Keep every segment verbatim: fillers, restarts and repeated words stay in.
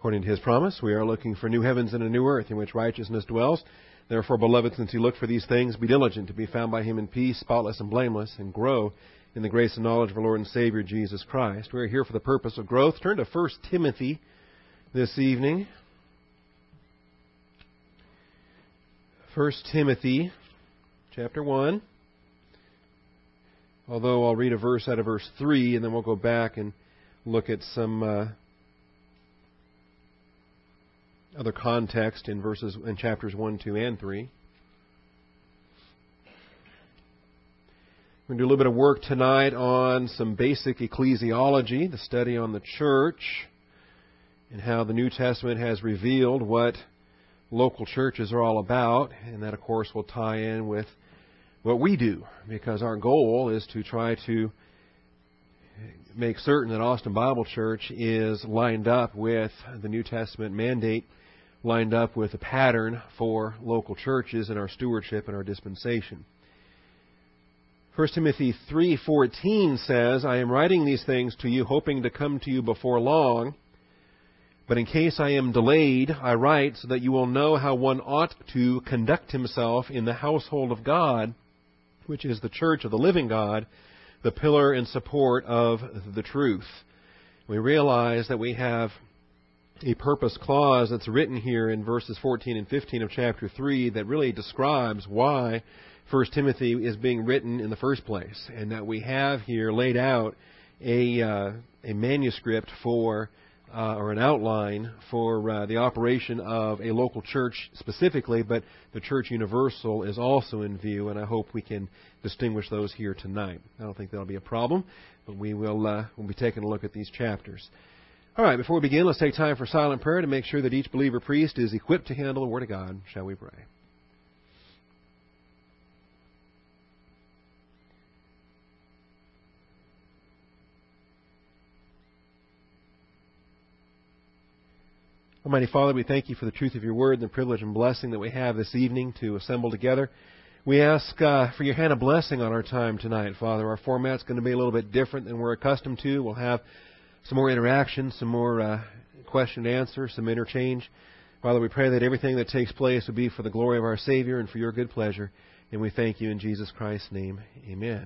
According to His promise, we are looking for new heavens and a new earth in which righteousness dwells. Therefore, beloved, since you look for these things, be diligent to be found by Him in peace, spotless and blameless, and grow in the grace and knowledge of our Lord and Savior, Jesus Christ. We are here for the purpose of growth. Turn to First Timothy this evening. First Timothy, chapter one. Although I'll read a verse out of verse three, and then we'll go back and look at some uh, other context in verses in chapters one, two, and three. We're going to do a little bit of work tonight on some basic ecclesiology, the study on the church, and how the New Testament has revealed what local churches are all about. And that, of course, will tie in with what we do, because our goal is to try to make certain that Austin Bible Church is lined up with the New Testament mandate, lined up with a pattern for local churches in our stewardship and our dispensation. First Timothy three fourteen says, I am writing these things to you, hoping to come to you before long. But in case I am delayed, I write so that you will know how one ought to conduct himself in the household of God, which is the church of the living God, the pillar and support of the truth. We realize that we have a purpose clause that's written here in verses fourteen and fifteen of chapter three that really describes why First Timothy is being written in the first place, and that we have here laid out a uh, a manuscript for uh, or an outline for uh, the operation of a local church specifically, but the church universal is also in view, and I hope we can distinguish those here tonight. I don't think that'll be a problem, but we will uh, we'll be taking a look at these chapters. All right, before we begin, let's take time for silent prayer to make sure that each believer priest is equipped to handle the Word of God. Shall we pray? Almighty Father, we thank you for the truth of your word and the privilege and blessing that we have this evening to assemble together. We ask uh, for your hand of blessing on our time tonight, Father. Our format's going to be a little bit different than we're accustomed to. We'll have some more interaction, some more uh, question and answer, some interchange. Father, we pray that everything that takes place will be for the glory of our Savior and for your good pleasure. And we thank you in Jesus Christ's name. Amen.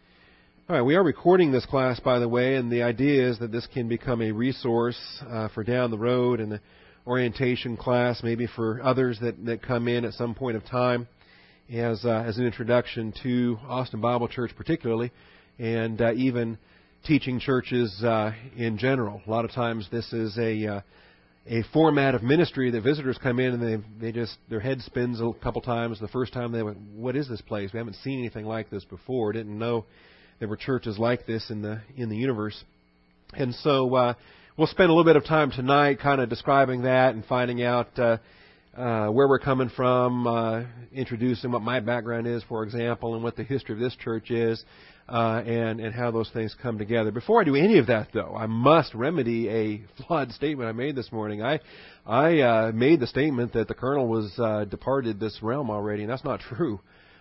All right, we are recording this class, by the way, and the idea is that this can become a resource uh, for down the road and the orientation class, maybe for others that, that come in at some point of time as uh, as an introduction to Austin Bible Church particularly, and uh, even teaching churches uh, in general. A lot of times this is a uh, a format of ministry that visitors come in and they they just their head spins a couple times. The first time they went, what is this place? We haven't seen anything like this before. Didn't know there were churches like this in the in the universe. And so uh, we'll spend a little bit of time tonight kind of describing that and finding out uh, uh, where we're coming from, uh, introducing what my background is, for example, and what the history of this church is, uh, and, and how those things come together. Before I do any of that, though, I must remedy a flawed statement I made this morning. I I uh, made the statement that the colonel was uh, departed this realm already, and that's not true.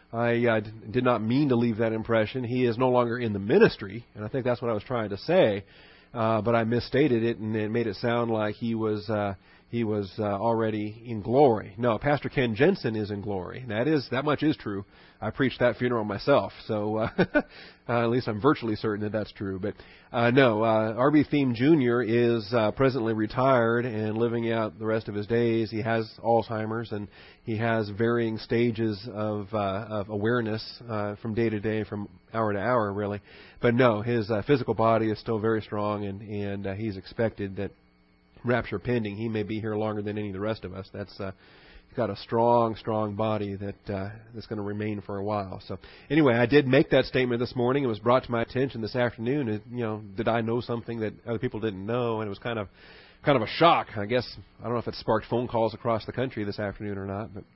I uh, did not mean to leave that impression. He is no longer in the ministry, and I think that's what I was trying to say. Uh, but I misstated it, and it made it sound like he was uh, he was uh, already in glory. No, Pastor Ken Jensen is in glory. That is that much is true. I preached that funeral myself, so uh, uh, at least I'm virtually certain that that's true. But uh, no, uh, R B Thiem Junior is uh, presently retired and living out the rest of his days. He has Alzheimer's, and he has varying stages of, uh, of awareness uh, from day to day, from hour to hour, really. But no, his uh, physical body is still very strong, and, and uh, he's expected that, rapture pending, he may be here longer than any of the rest of us. That's uh, he's got a strong, strong body that uh, that's going to remain for a while. So anyway, I did make that statement this morning. It was brought to my attention this afternoon. It, you know, did I know something that other people didn't know? And it was kind of kind of a shock. I guess I don't know if it sparked phone calls across the country this afternoon or not, but.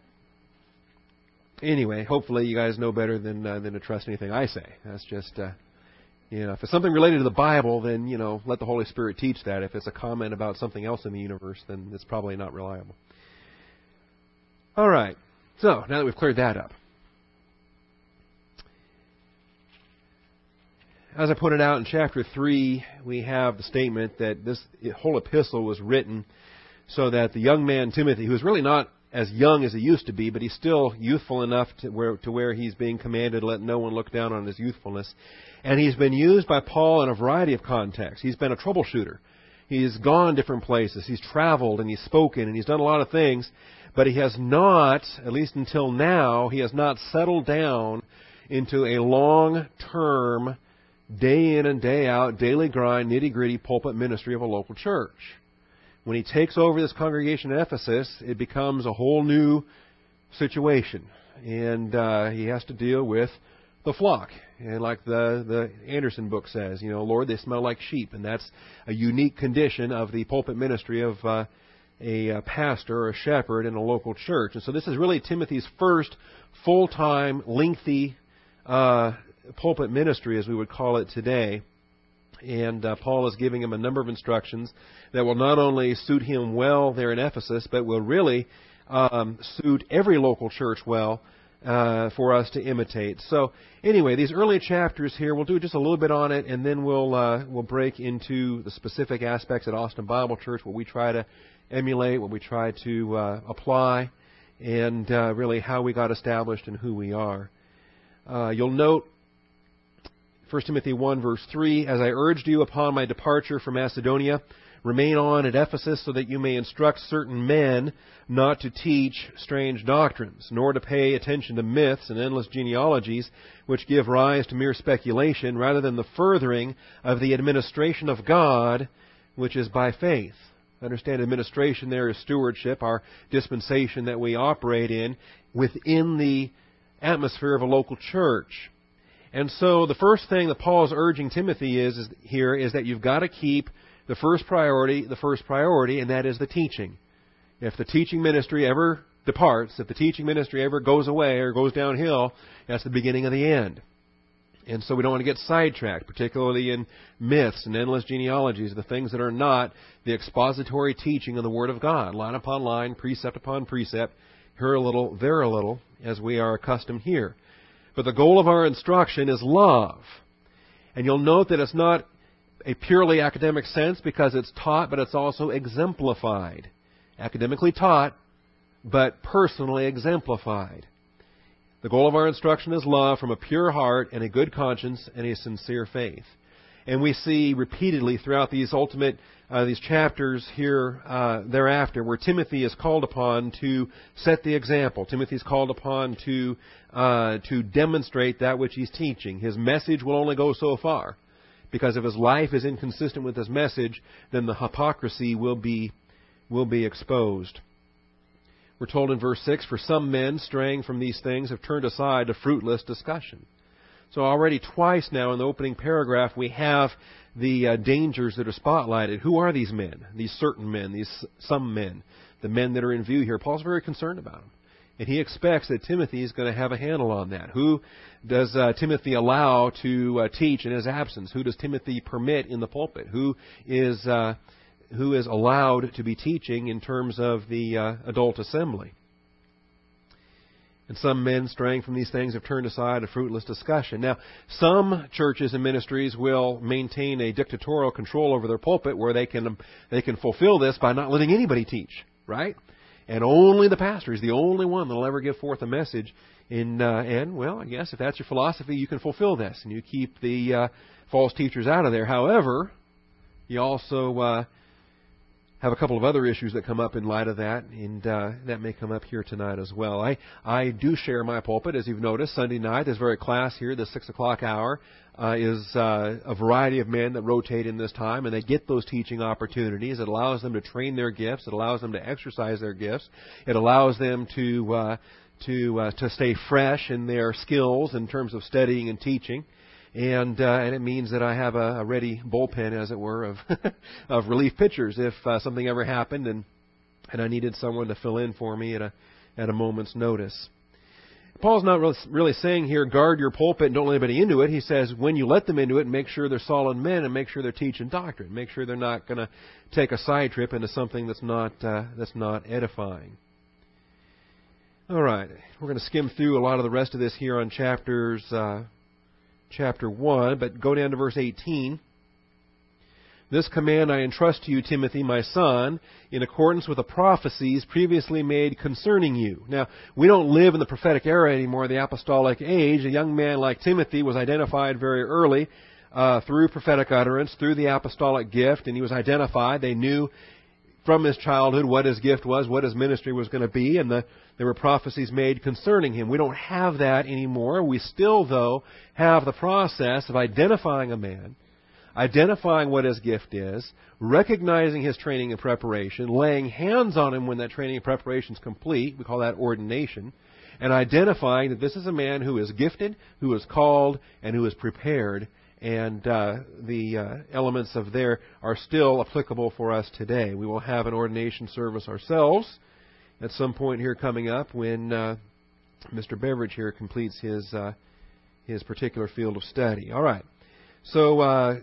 Anyway, hopefully you guys know better than uh, than to trust anything I say. That's just, uh, you know, if it's something related to the Bible, then, you know, let the Holy Spirit teach that. If it's a comment about something else in the universe, then it's probably not reliable. All right. So, now that we've cleared that up. as I pointed out in chapter three, we have the statement that this whole epistle was written so that the young man Timothy, who's really not as young as he used to be, but he's still youthful enough to where, to where he's being commanded to let no one look down on his youthfulness. And he's been used by Paul in a variety of contexts. He's been a troubleshooter. He's gone different places. He's traveled and he's spoken and he's done a lot of things, but he has not, at least until now, he has not settled down into a long-term, day in and day out, daily grind, nitty-gritty pulpit ministry of a local church. When he takes over this congregation in Ephesus, it becomes a whole new situation. And uh, he has to deal with the flock. And like the, the Anderson book says, you know, Lord, they smell like sheep. And that's a unique condition of the pulpit ministry of uh, a, a pastor or a shepherd in a local church. And so this is really Timothy's first full-time, lengthy uh, pulpit ministry, as we would call it today. And uh, Paul is giving him a number of instructions that will not only suit him well there in Ephesus, but will really um, suit every local church well uh, for us to imitate. So anyway, these early chapters here, we'll do just a little bit on it, and then we'll uh, we'll break into the specific aspects at Austin Bible Church, what we try to emulate, what we try to uh, apply, and uh, really how we got established and who we are. Uh, you'll note First Timothy one, verse three, as I urged you upon my departure from Macedonia, remain on at Ephesus so that you may instruct certain men not to teach strange doctrines, nor to pay attention to myths and endless genealogies, which give rise to mere speculation, rather than the furthering of the administration of God, which is by faith. Understand, administration there is stewardship, our dispensation that we operate in within the atmosphere of a local church. And so the first thing that Paul is urging Timothy is, is here is that you've got to keep the first priority, the first priority, and that is the teaching. If the teaching ministry ever departs, if the teaching ministry ever goes away or goes downhill, that's the beginning of the end. And so we don't want to get sidetracked, particularly in myths and endless genealogies, the things that are not the expository teaching of the Word of God, line upon line, precept upon precept, here a little, there a little, as we are accustomed here. But the goal of our instruction is love. And you'll note that it's not a purely academic sense because it's taught, but it's also exemplified. Academically taught, but personally exemplified. The goal of our instruction is love from a pure heart and a good conscience and a sincere faith. And we see repeatedly throughout these ultimate, uh, these chapters here uh, thereafter, where Timothy is called upon to set the example. Timothy is called upon to uh, to demonstrate that which he's teaching. His message will only go so far, because if his life is inconsistent with his message, then the hypocrisy will be will be exposed. We're told in verse six, for some men straying from these things have turned aside to fruitless discussion. So already twice now in the opening paragraph we have the uh, dangers that are spotlighted. Who are these men? These certain men, these some men, the men that are in view here. Paul's very concerned about them. And he expects that Timothy is going to have a handle on that. Who does uh, Timothy allow to uh, teach in his absence? Who does Timothy permit in the pulpit? Who is uh, who is allowed to be teaching in terms of the uh, adult assembly? And some men straying from these things have turned aside to fruitless discussion. Now, some churches and ministries will maintain a dictatorial control over their pulpit where they can they can fulfill this by not letting anybody teach, right? And only the pastor is the only one that will ever give forth a message. In uh, and, well, I guess if that's your philosophy, you can fulfill this. And you keep the uh, false teachers out of there. However, you also uh, have a couple of other issues that come up in light of that, and uh, that may come up here tonight as well. I, I do share my pulpit, as you've noticed. Sunday night, this very class here, the six o'clock hour, uh, is uh, a variety of men that rotate in this time, and they get those teaching opportunities. It allows them to train their gifts. It allows them to exercise their gifts. It allows them to uh, to uh, to stay fresh in their skills in terms of studying and teaching. And uh, and it means that I have a, a ready bullpen, as it were, of of relief pitchers if uh, something ever happened and and I needed someone to fill in for me at a at a moment's notice. Paul's not really, really saying here, guard your pulpit and don't let anybody into it. He says when you let them into it, make sure they're solid men and make sure they're teaching doctrine. Make sure they're not going to take a side trip into something that's not uh, that's not edifying. All right, we're going to skim through a lot of the rest of this here on chapters. Uh, chapter one, but go down to verse eighteen. This command I entrust to you, Timothy, my son, in accordance with the prophecies previously made concerning you. Now, we don't live in the prophetic era anymore, the apostolic age. A young man like Timothy was identified very early uh, through prophetic utterance, through the apostolic gift, and he was identified. They knew from his childhood what his gift was, what his ministry was going to be, and the, there were prophecies made concerning him. We don't have that anymore. We still, though, have the process of identifying a man, identifying what his gift is, recognizing his training and preparation, laying hands on him when that training and preparation is complete, we call that ordination, and identifying that this is a man who is gifted, who is called, and who is prepared, and uh, the uh, elements of there are still applicable for us today. We will have an ordination service ourselves at some point here coming up when uh, Mister Beveridge here completes his, uh, his particular field of study. All right. So, uh,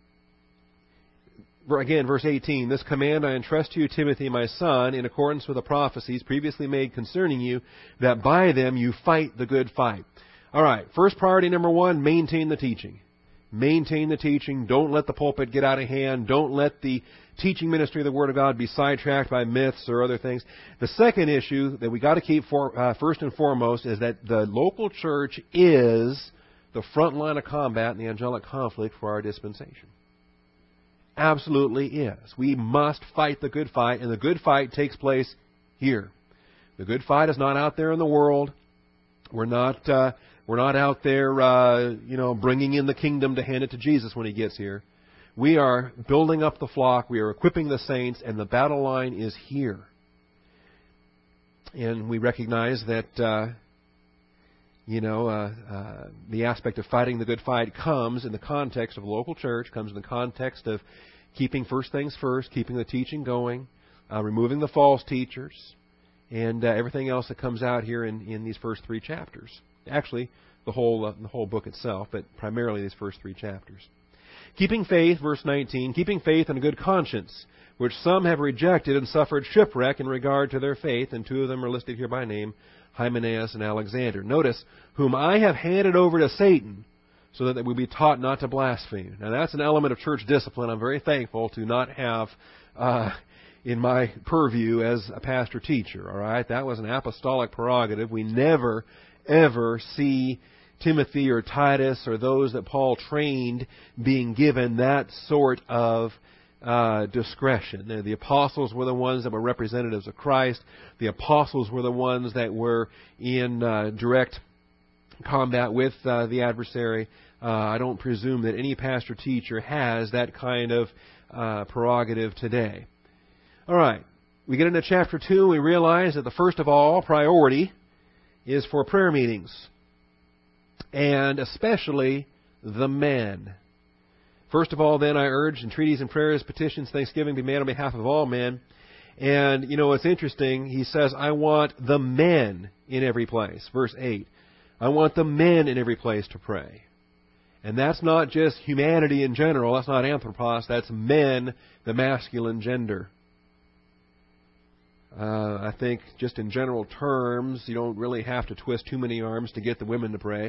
again, verse eighteen, this command I entrust to you, Timothy, my son, in accordance with the prophecies previously made concerning you, that by them you fight the good fight. All right, first priority number one, maintain the teaching. Maintain the teaching. Don't let the pulpit get out of hand. Don't let the teaching ministry of the Word of God be sidetracked by myths or other things. The second issue that we got to keep for, uh, first and foremost is that the local church is the front line of combat in the angelic conflict for our dispensation. Absolutely is. We must fight the good fight, and the good fight takes place here. The good fight is not out there in the world. We're not uh, we're not out there, uh, you know, bringing in the kingdom to hand it to Jesus when He gets here. We are building up the flock. We are equipping the saints, and the battle line is here. And we recognize that, uh, you know, uh, uh, the aspect of fighting the good fight comes in the context of a local church, comes in the context of keeping first things first, keeping the teaching going, uh, removing the false teachers, and uh, everything else that comes out here in, in these first three chapters. Actually, the whole uh, the whole book itself, but primarily these first three chapters. Keeping faith, verse nineteen, keeping faith and a good conscience, which some have rejected and suffered shipwreck in regard to their faith, and two of them are listed here by name, Hymenaeus and Alexander. Notice, whom I have handed over to Satan, so that they will be taught not to blaspheme. Now that's an element of church discipline I'm very thankful to not have uh, in my purview as a pastor-teacher. All right, that was an apostolic prerogative. We never, ever see Timothy or Titus or those that Paul trained being given that sort of uh, discretion. The apostles were the ones that were representatives of Christ. The apostles were the ones that were in uh, direct combat with uh, the adversary. Uh, I don't presume that any pastor-teacher has that kind of uh, prerogative today. All right, we get into chapter two, and we realize that the first of all priority is for prayer meetings, and especially the men. First of all, then, I urge entreaties and prayers, petitions, thanksgiving be made on behalf of all men. And, you know, it's interesting. He says, I want the men in every place. Verse eight. I want the men in every place to pray. And that's not just humanity in general. That's not anthropos. That's men, the masculine gender. Uh, I think just in general terms, you don't really have to twist too many arms to get the women to pray.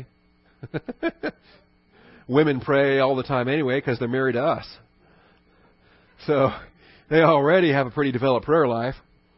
Women pray all the time anyway because they're married to us. So they already have a pretty developed prayer life.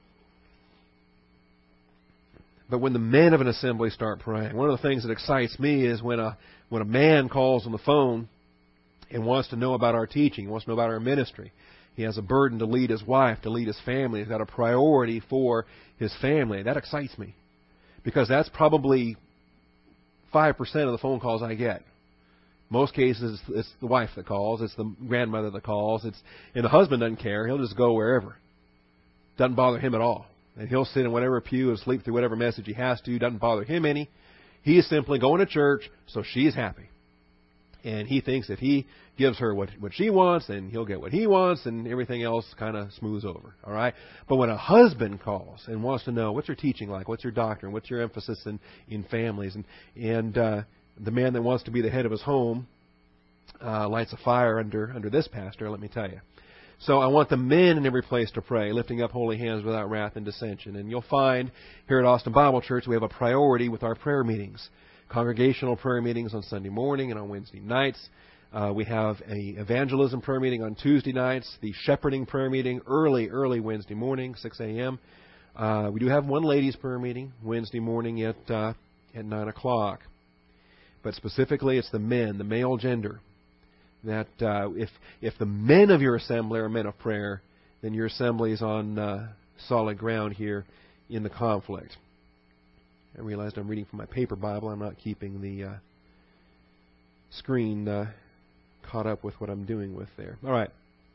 But when the men of an assembly start praying, one of the things that excites me is when a when a man calls on the phone and wants to know about our teaching, wants to know about our ministry. He has a burden to lead his wife, to lead his family. He's got a priority for his family. That excites me because that's probably five percent of the phone calls I get. Most cases, it's the wife that calls. It's the grandmother that calls. It's and the husband doesn't care. He'll just go wherever. Doesn't bother him at all. And he'll sit in whatever pew and sleep through whatever message he has to. Doesn't bother him any. He is simply going to church so she's happy. And he thinks if he gives her what, what she wants, then he'll get what he wants, and everything else kind of smooths over. All right? But when a husband calls and wants to know, what's your teaching like? What's your doctrine? What's your emphasis in, in families? And, and uh, the man that wants to be the head of his home uh, lights a fire under, under this pastor, let me tell you. So I want the men in every place to pray, lifting up holy hands without wrath and dissension. And you'll find here at Austin Bible Church we have a priority with our prayer meetings. congregational prayer meetings on Sunday morning and on Wednesday nights. Uh, we have a evangelism prayer meeting on Tuesday nights, the shepherding prayer meeting early, early Wednesday morning, six a.m. Uh, we do have one ladies' prayer meeting Wednesday morning at uh, at nine o'clock. But specifically, it's the men, the male gender. That uh, if if the men of your assembly are men of prayer, then your assembly is on uh, solid ground here in the conflict. I realized I'm reading from my paper Bible. I'm not keeping the uh, screen uh, caught up with what I'm doing with there. All right.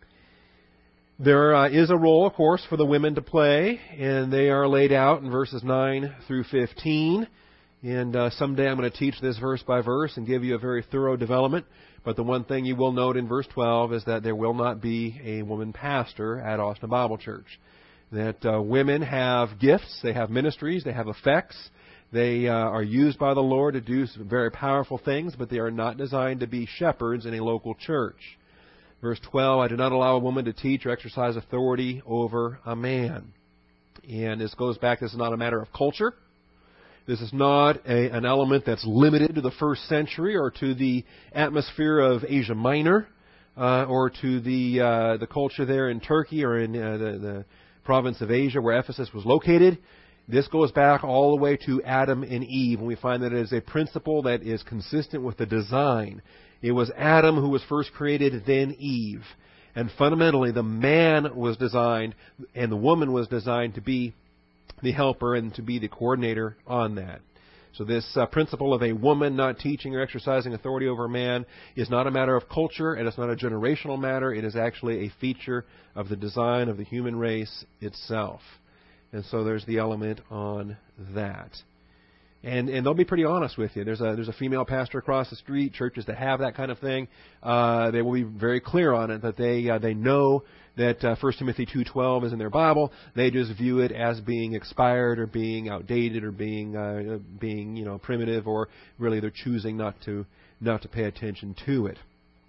There uh, is a role, of course, for the women to play, and they are laid out in verses nine through fifteen. And uh, someday I'm going to teach this verse by verse and give you a very thorough development. But the one thing you will note in verse twelve is that there will not be a woman pastor at Austin Bible Church. That uh, women have gifts, they have ministries, they have effects. They uh, are used by the Lord to do some very powerful things, but they are not designed to be shepherds in a local church. Verse twelve, I do not allow a woman to teach or exercise authority over a man. And this goes back, this is not a matter of culture. This is not a, an element that's limited to the first century or to the atmosphere of Asia Minor uh, or to the uh, the culture there in Turkey or in uh, the, the province of Asia where Ephesus was located. This goes back all the way to Adam and Eve, and we find that it is a principle that is consistent with the design. It was Adam who was first created, then Eve. And fundamentally, the man was designed and the woman was designed to be the helper and to be the coordinator on that. So this uh, principle of a woman not teaching or exercising authority over a man is not a matter of culture, and it's not a generational matter. It is actually a feature of the design of the human race itself. And so there's the element on that. And and they'll be pretty honest with you. There's a there's a female pastor across the street, churches that have that kind of thing. Uh, they will be very clear on it, that they uh, they know that uh, First Timothy two twelve is in their Bible. They just view it as being expired or being outdated or being uh, being you know primitive, or really they're choosing not to not to pay attention to it.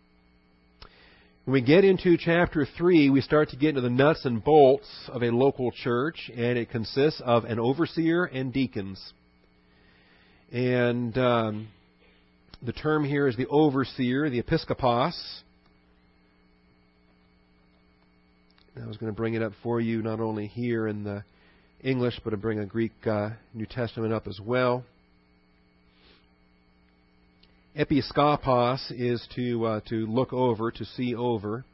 When we get into chapter three, we start to get into the nuts and bolts of a local church, and it consists of an overseer and deacons. And um, the term here is the overseer, the episkopos. I was going to bring it up for you not only here in the English, but to bring a Greek uh, New Testament up as well. Episkopos is to uh, to look over, to see over.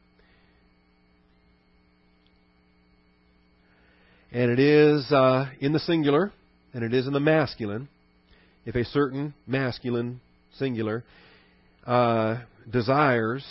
And it is uh, in the singular, and it is in the masculine. If a certain masculine, singular, uh, desires,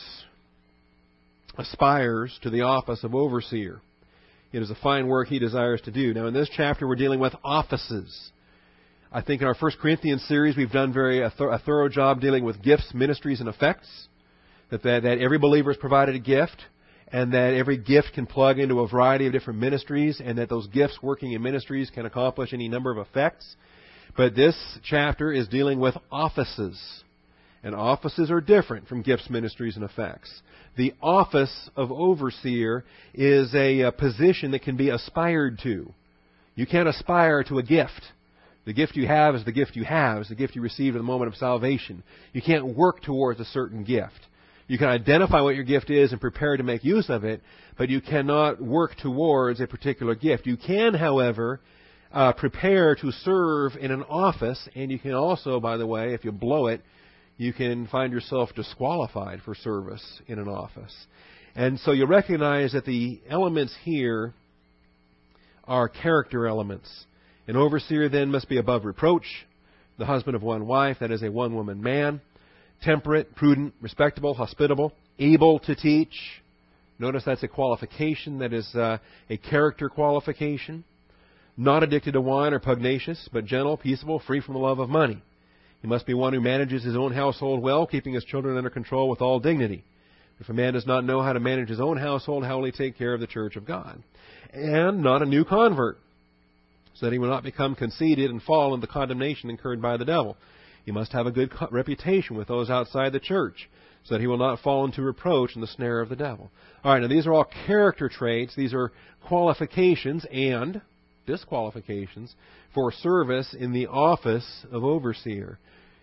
aspires to the office of overseer, it is a fine work he desires to do. Now, in this chapter, we're dealing with offices. I think in our First Corinthians series, we've done very a, th- a thorough job dealing with gifts, ministries, and effects. That, that that every believer is provided a gift, and that every gift can plug into a variety of different ministries, and that those gifts working in ministries can accomplish any number of effects. But this chapter is dealing with offices. And offices are different from gifts, ministries, and effects. The office of overseer is a, a position that can be aspired to. You can't aspire to a gift. The gift you have is the gift you have. It's the gift you received at the moment of salvation. You can't work towards a certain gift. You can identify what your gift is and prepare to make use of it, but you cannot work towards a particular gift. You can, however, Uh, prepare to serve in an office, and you can also, by the way, if you blow it, you can find yourself disqualified for service in an office. And so you recognize that the elements here are character elements. An overseer then must be above reproach, the husband of one wife, that is a one-woman man, temperate, prudent, respectable, hospitable, able to teach. Notice that's a qualification, that is uh, a character qualification. Not addicted to wine or pugnacious, but gentle, peaceable, free from the love of money. He must be one who manages his own household well, keeping his children under control with all dignity. If a man does not know how to manage his own household, how will he take care of the church of God? And not a new convert, so that he will not become conceited and fall into the condemnation incurred by the devil. He must have a good reputation with those outside the church, so that he will not fall into reproach and the snare of the devil. All right, now these are all character traits. These are qualifications and disqualifications for service in the office of overseer.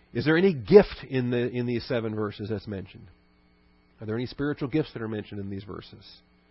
Is there any gift in the in these seven verses that's mentioned? Are there any spiritual gifts that are mentioned in these verses?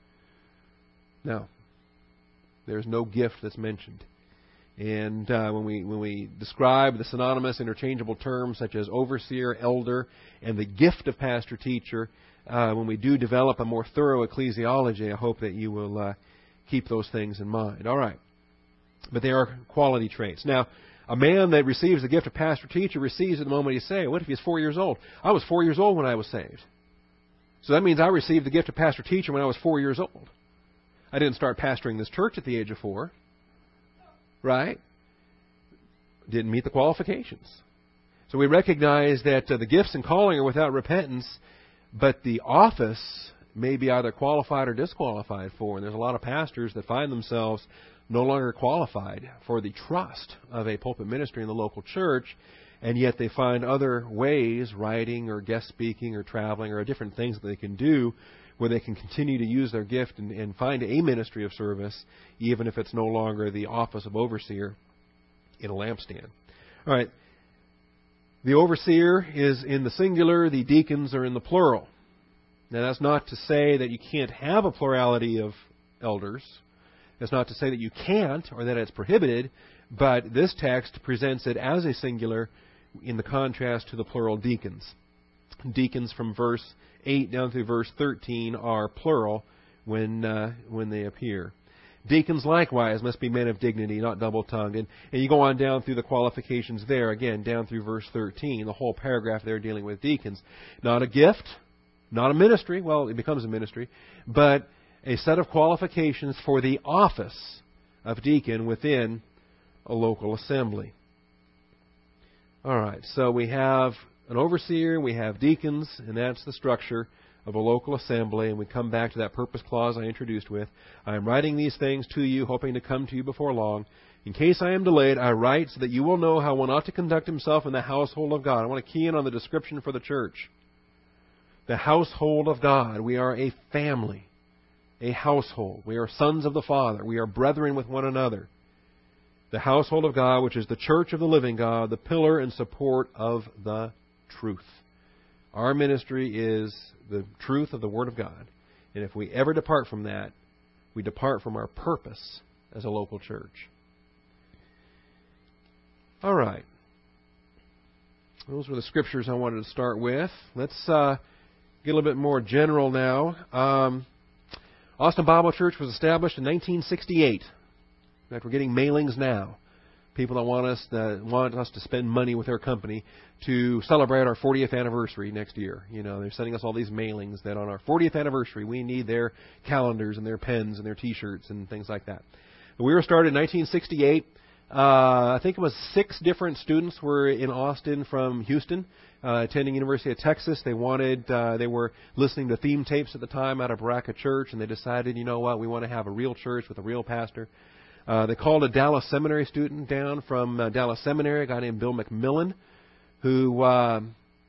No. There's no gift that's mentioned. And uh, when we when we describe the synonymous interchangeable terms such as overseer, elder, and the gift of pastor-teacher, uh, when we do develop a more thorough ecclesiology, I hope that you will uh, keep those things in mind. All right. But they are quality traits. Now, a man that receives the gift of pastor-teacher receives it the moment he's saved. What if he's four years old? I was four years old when I was saved. So that means I received the gift of pastor-teacher when I was four years old. I didn't start pastoring this church at the age of four. Right? Didn't meet the qualifications. So we recognize that uh, the gifts and calling are without repentance, but the office may be either qualified or disqualified for. And there's a lot of pastors that find themselves no longer qualified for the trust of a pulpit ministry in the local church, and yet they find other ways, writing or guest speaking or traveling or different things that they can do where they can continue to use their gift and, and find a ministry of service, even if it's no longer the office of overseer in a lampstand. All right. The overseer is in the singular, the deacons are in the plural. Now, that's not to say that you can't have a plurality of elders. That's not to say that you can't or that it's prohibited, but this text presents it as a singular in the contrast to the plural deacons. Deacons from verse eight down through verse thirteen are plural when uh, when they appear. Deacons likewise must be men of dignity, not double-tongued. And, and you go on down through the qualifications there, again, down through verse thirteen, the whole paragraph there dealing with deacons. Not a gift, not a ministry, well, it becomes a ministry, but a set of qualifications for the office of deacon within a local assembly. All right, so we have an overseer, we have deacons, and that's the structure of a local assembly. And we come back to that purpose clause I introduced with. I am writing these things to you, hoping to come to you before long. In case I am delayed, I write so that you will know how one ought to conduct himself in the household of God. I want to key in on the description for the church. The household of God. We are a family, a household. We are sons of the Father. We are brethren with one another. The household of God, which is the church of the living God, the pillar and support of the truth. Our ministry is the truth of the Word of God. And if we ever depart from that, we depart from our purpose as a local church. All right. Those were the scriptures I wanted to start with. Let's uh, get a little bit more general now. Um, Austin Bible Church was established in nineteen sixty-eight. In fact, we're getting mailings now. People that want us that want us to spend money with their company to celebrate our fortieth anniversary next year. You know, they're sending us all these mailings that on our fortieth anniversary we need their calendars and their pens and their T-shirts and things like that. We were started in nineteen sixty-eight. Uh, I think it was six different students were in Austin from Houston, uh, attending University of Texas. They wanted, uh, they were listening to theme tapes at the time out of Baraka Church, and they decided, you know what, we want to have a real church with a real pastor. Uh, they called a Dallas Seminary student down from uh, Dallas Seminary, a guy named Bill McMillan, who, uh,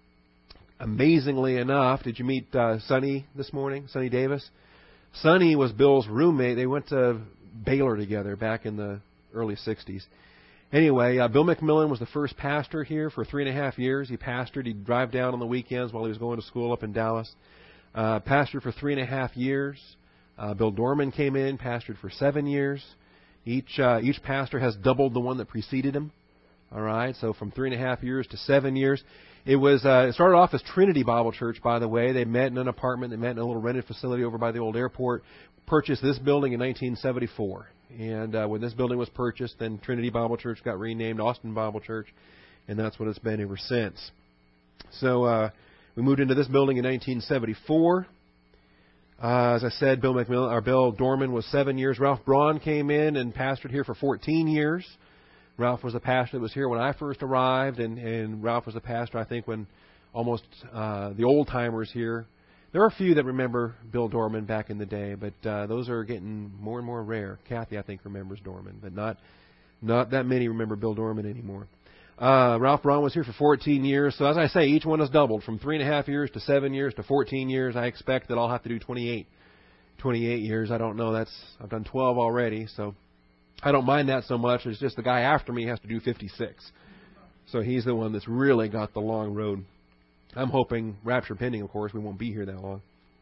amazingly enough, did you meet uh, Sonny this morning, Sonny Davis? Sonny was Bill's roommate. They went to Baylor together back in the early sixties. Anyway, uh, Bill McMillan was the first pastor here for three and a half years. He pastored. He'd drive down on the weekends while he was going to school up in Dallas. Uh, pastored for three and a half years. Uh, Bill Dorman came in, pastored for seven years. Each uh, each pastor has doubled the one that preceded him. All right, so from three and a half years to seven years. It was uh, it started off as Trinity Bible Church, by the way. They met in an apartment. They met in a little rented facility over by the old airport. Purchased this building in nineteen seventy-four. And uh, when this building was purchased, then Trinity Bible Church got renamed Austin Bible Church, and that's what it's been ever since. So uh, we moved into this building in nineteen seventy-four. Uh, as I said, Bill McMillan, or Bill Dorman was seven years. Ralph Braun came in and pastored here for fourteen years. Ralph was the pastor that was here when I first arrived, and, and Ralph was the pastor, I think, when almost uh, the old-timers here. There are a few that remember Bill Dorman back in the day, but uh, those are getting more and more rare. Kathy, I think, remembers Dorman, but not not that many remember Bill Dorman anymore. Uh, Ralph Braun was here for fourteen years. So as I say, each one has doubled from three and a half years to seven years to fourteen years. I expect that I'll have to do twenty-eight, twenty-eight years. I don't know. That's I've done twelve already, so I don't mind that so much. It's just the guy after me has to do fifty-six. So he's the one that's really got the long road. I'm hoping, rapture pending, of course, we won't be here that long.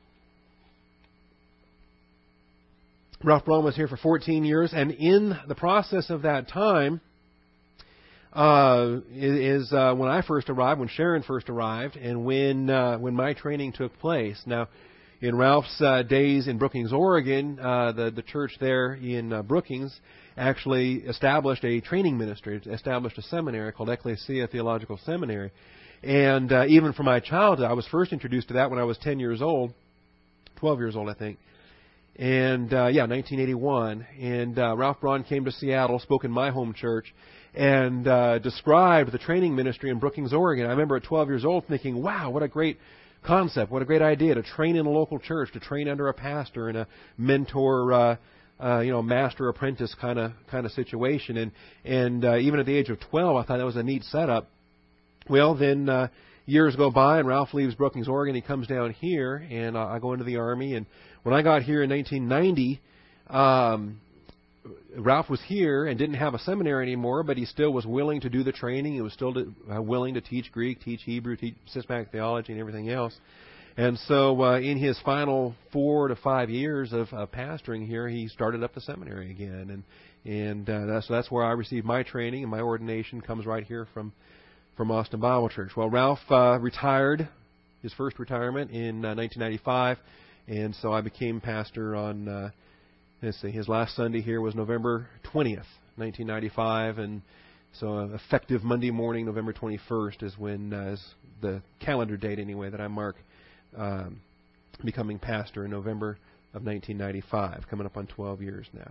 Ralph Braun was here for fourteen years, and in the process of that time uh, is uh, when I first arrived, when Sharon first arrived, and when uh, when my training took place. Now, in Ralph's uh, days in Brookings, Oregon, uh, the the church there in uh, Brookings actually established a training ministry, established a seminary called Ecclesia Theological Seminary. And uh, even from my childhood, I was first introduced to that when I was ten years old, twelve years old, I think. And, uh, yeah, nineteen eighty-one. And uh, Ralph Braun came to Seattle, spoke in my home church, and uh, described the training ministry in Brookings, Oregon. I remember at twelve years old thinking, wow, what a great concept, what a great idea to train in a local church, to train under a pastor and a mentor, uh, uh, you know, master-apprentice kind of kind of situation. And, and uh, even at the age of twelve, I thought that was a neat setup. Well, then uh, years go by, and Ralph leaves Brookings, Oregon. He comes down here, and uh, I go into the Army. And when I got here in nineteen ninety, um, Ralph was here and didn't have a seminary anymore, but he still was willing to do the training. He was still to, uh, willing to teach Greek, teach Hebrew, teach systematic theology, and everything else. And so uh, in his final four to five years of uh, pastoring here, he started up the seminary again. And, and uh, that's, that's where I received my training, and my ordination comes right here from from Austin Bible Church. Well, Ralph uh, retired, his first retirement in uh, nineteen ninety-five, and so I became pastor on, uh, let's see, his last Sunday here was November twentieth, nineteen ninety-five, and so uh, effective Monday morning, November twenty-first, is when, uh, is the calendar date anyway, that I mark um, becoming pastor in November of nineteen ninety-five, coming up on twelve years now.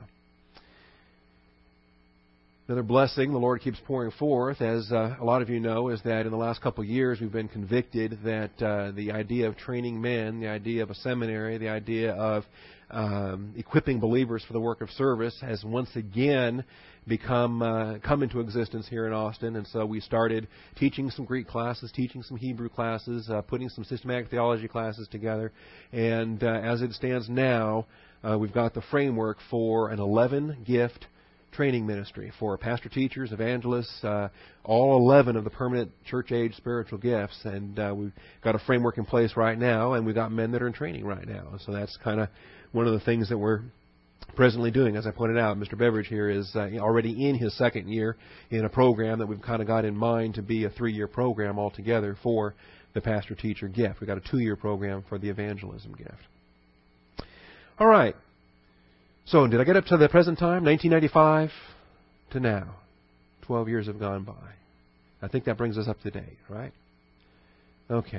Another blessing the Lord keeps pouring forth, as uh, a lot of you know, is that in the last couple of years we've been convicted that uh, the idea of training men, the idea of a seminary, the idea of um, equipping believers for the work of service has once again become uh, come into existence here in Austin. And so we started teaching some Greek classes, teaching some Hebrew classes, uh, putting some systematic theology classes together. And uh, as it stands now, uh, we've got the framework for an eleven-gift training ministry for pastor teachers, evangelists, uh, all eleven of the permanent church-age spiritual gifts. And uh, we've got a framework in place right now, and we've got men that are in training right now. So that's kind of one of the things that we're presently doing. As I pointed out, Mister Beveridge here is uh, already in his second year in a program that we've kind of got in mind to be a three-year program altogether for the pastor-teacher gift. We've got a two-year program for the evangelism gift. All right. So, did I get up to the present time, nineteen ninety-five to now? Twelve years have gone by. I think that brings us up to date, right? Okay.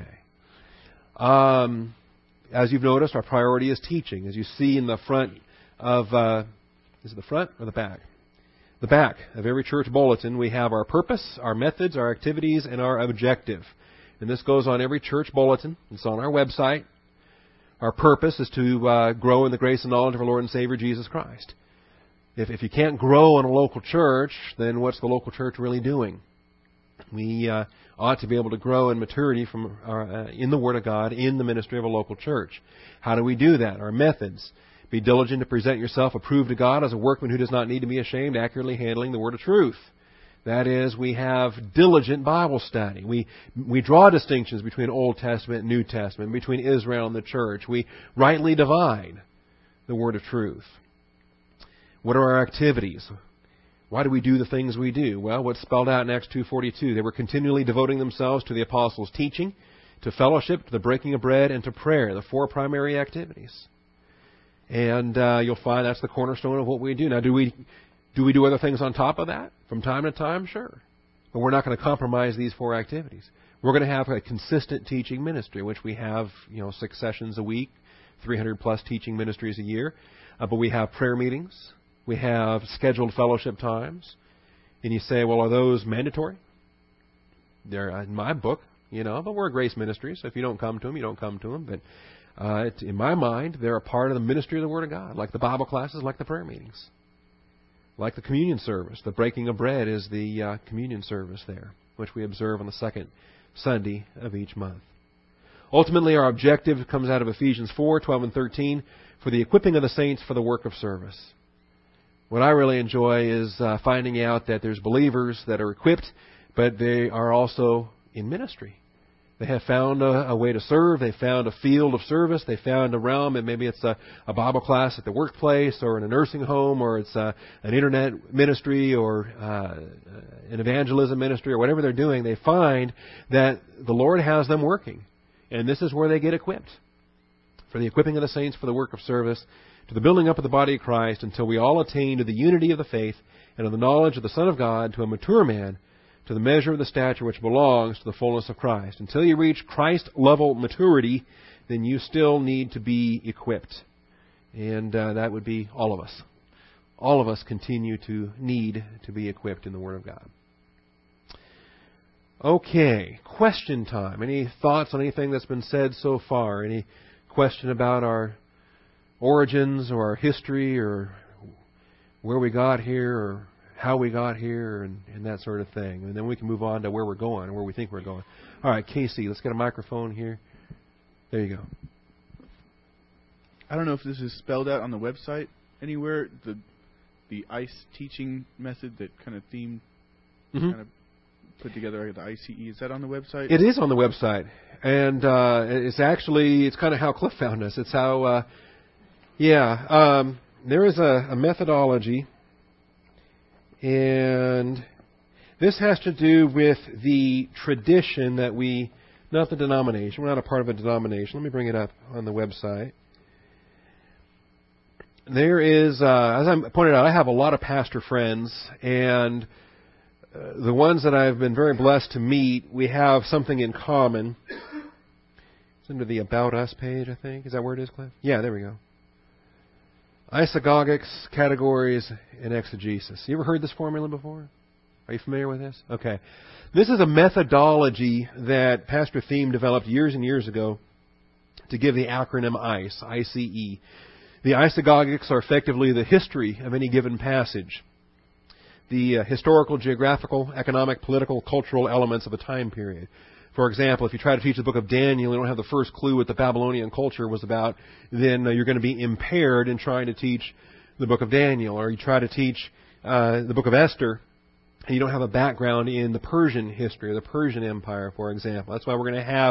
Um, as you've noticed, our priority is teaching. As you see in the front of, uh, is it the front or the back? The back of every church bulletin, we have our purpose, our methods, our activities, and our objective. And this goes on every church bulletin. It's on our website. Our purpose is to uh, grow in the grace and knowledge of our Lord and Savior, Jesus Christ. If, if you can't grow in a local church, then what's the local church really doing? We uh, ought to be able to grow in maturity from our, uh, in the Word of God, in the ministry of a local church. How do we do that? Our methods. Be diligent to present yourself approved to God as a workman who does not need to be ashamed, accurately handling the word of truth. That is, we have diligent Bible study. We we draw distinctions between Old Testament and New Testament, between Israel and the church. We rightly divide the word of truth. What are our activities? Why do we do the things we do? Well, what's spelled out in Acts two forty-two? They were continually devoting themselves to the apostles' teaching, to fellowship, to the breaking of bread, and to prayer, the four primary activities. And uh, you'll find that's the cornerstone of what we do. Now, do we... Do we do other things on top of that from time to time? Sure. But we're not going to compromise these four activities. We're going to have a consistent teaching ministry, which we have, you know, six sessions a week, three hundred plus teaching ministries a year. Uh, but we have prayer meetings. We have scheduled fellowship times. And you say, well, are those mandatory? They're in my book, you know, but we're a grace ministry, so if you don't come to them, you don't come to them. But uh, it, in my mind, they're a part of the ministry of the Word of God, like the Bible classes, like the prayer meetings. Like the communion service. The breaking of bread is the uh, communion service there, which we observe on the second Sunday of each month. Ultimately, our objective comes out of Ephesians four, twelve and thirteen, for the equipping of the saints for the work of service. What I really enjoy is uh, finding out that there's believers that are equipped but they are also in ministry. They have found a, a way to serve. They found a field of service. They found a realm, and maybe it's a, a Bible class at the workplace, or in a nursing home, or it's a, an internet ministry, or uh, an evangelism ministry, or whatever they're doing. They find that the Lord has them working, and this is where they get equipped for the equipping of the saints for the work of service, to the building up of the body of Christ, until we all attain to the unity of the faith and of the knowledge of the Son of God, to a mature man, to the measure of the stature which belongs to the fullness of Christ. Until you reach Christ-level maturity, then you still need to be equipped. And uh, that would be all of us. All of us continue to need to be equipped in the Word of God. Okay, question time. Any thoughts on anything that's been said so far? Any question about our origins or our history or where we got here or how we got here and, and that sort of thing. And then we can move on to where we're going, where we think we're going. All right, Casey, let's get a microphone here. There you go. I don't know if this is spelled out on the website anywhere, the the I C E teaching method that kind of themed, mm-hmm. kind of put together the I C E. Is that on the website? It is on the website. And uh, it's actually, it's kind of how Cliff found us. It's how, uh, yeah, um, there is a, a methodology. And this has to do with the tradition that we, not the denomination, we're not a part of a denomination. Let me bring it up on the website. There is, uh, as I pointed out, I have a lot of pastor friends, and uh, the ones that I've been very blessed to meet, we have something in common. It's under the About Us page, I think. Is that where it is, Cliff? Yeah, there we go. Isagogics, categories, and exegesis. You ever heard this formula before? Are you familiar with this? Okay. This is a methodology that Pastor Thiem developed years and years ago to give the acronym I C E, I C E. The isagogics are effectively the history of any given passage. The uh, historical, geographical, economic, political, cultural elements of a time period. For example, if you try to teach the book of Daniel, you don't have the first clue what the Babylonian culture was about, then uh, you're going to be impaired in trying to teach the book of Daniel. Or you try to teach uh, the book of Esther, and you don't have a background in the Persian history, or the Persian Empire, for example. That's why we're going to have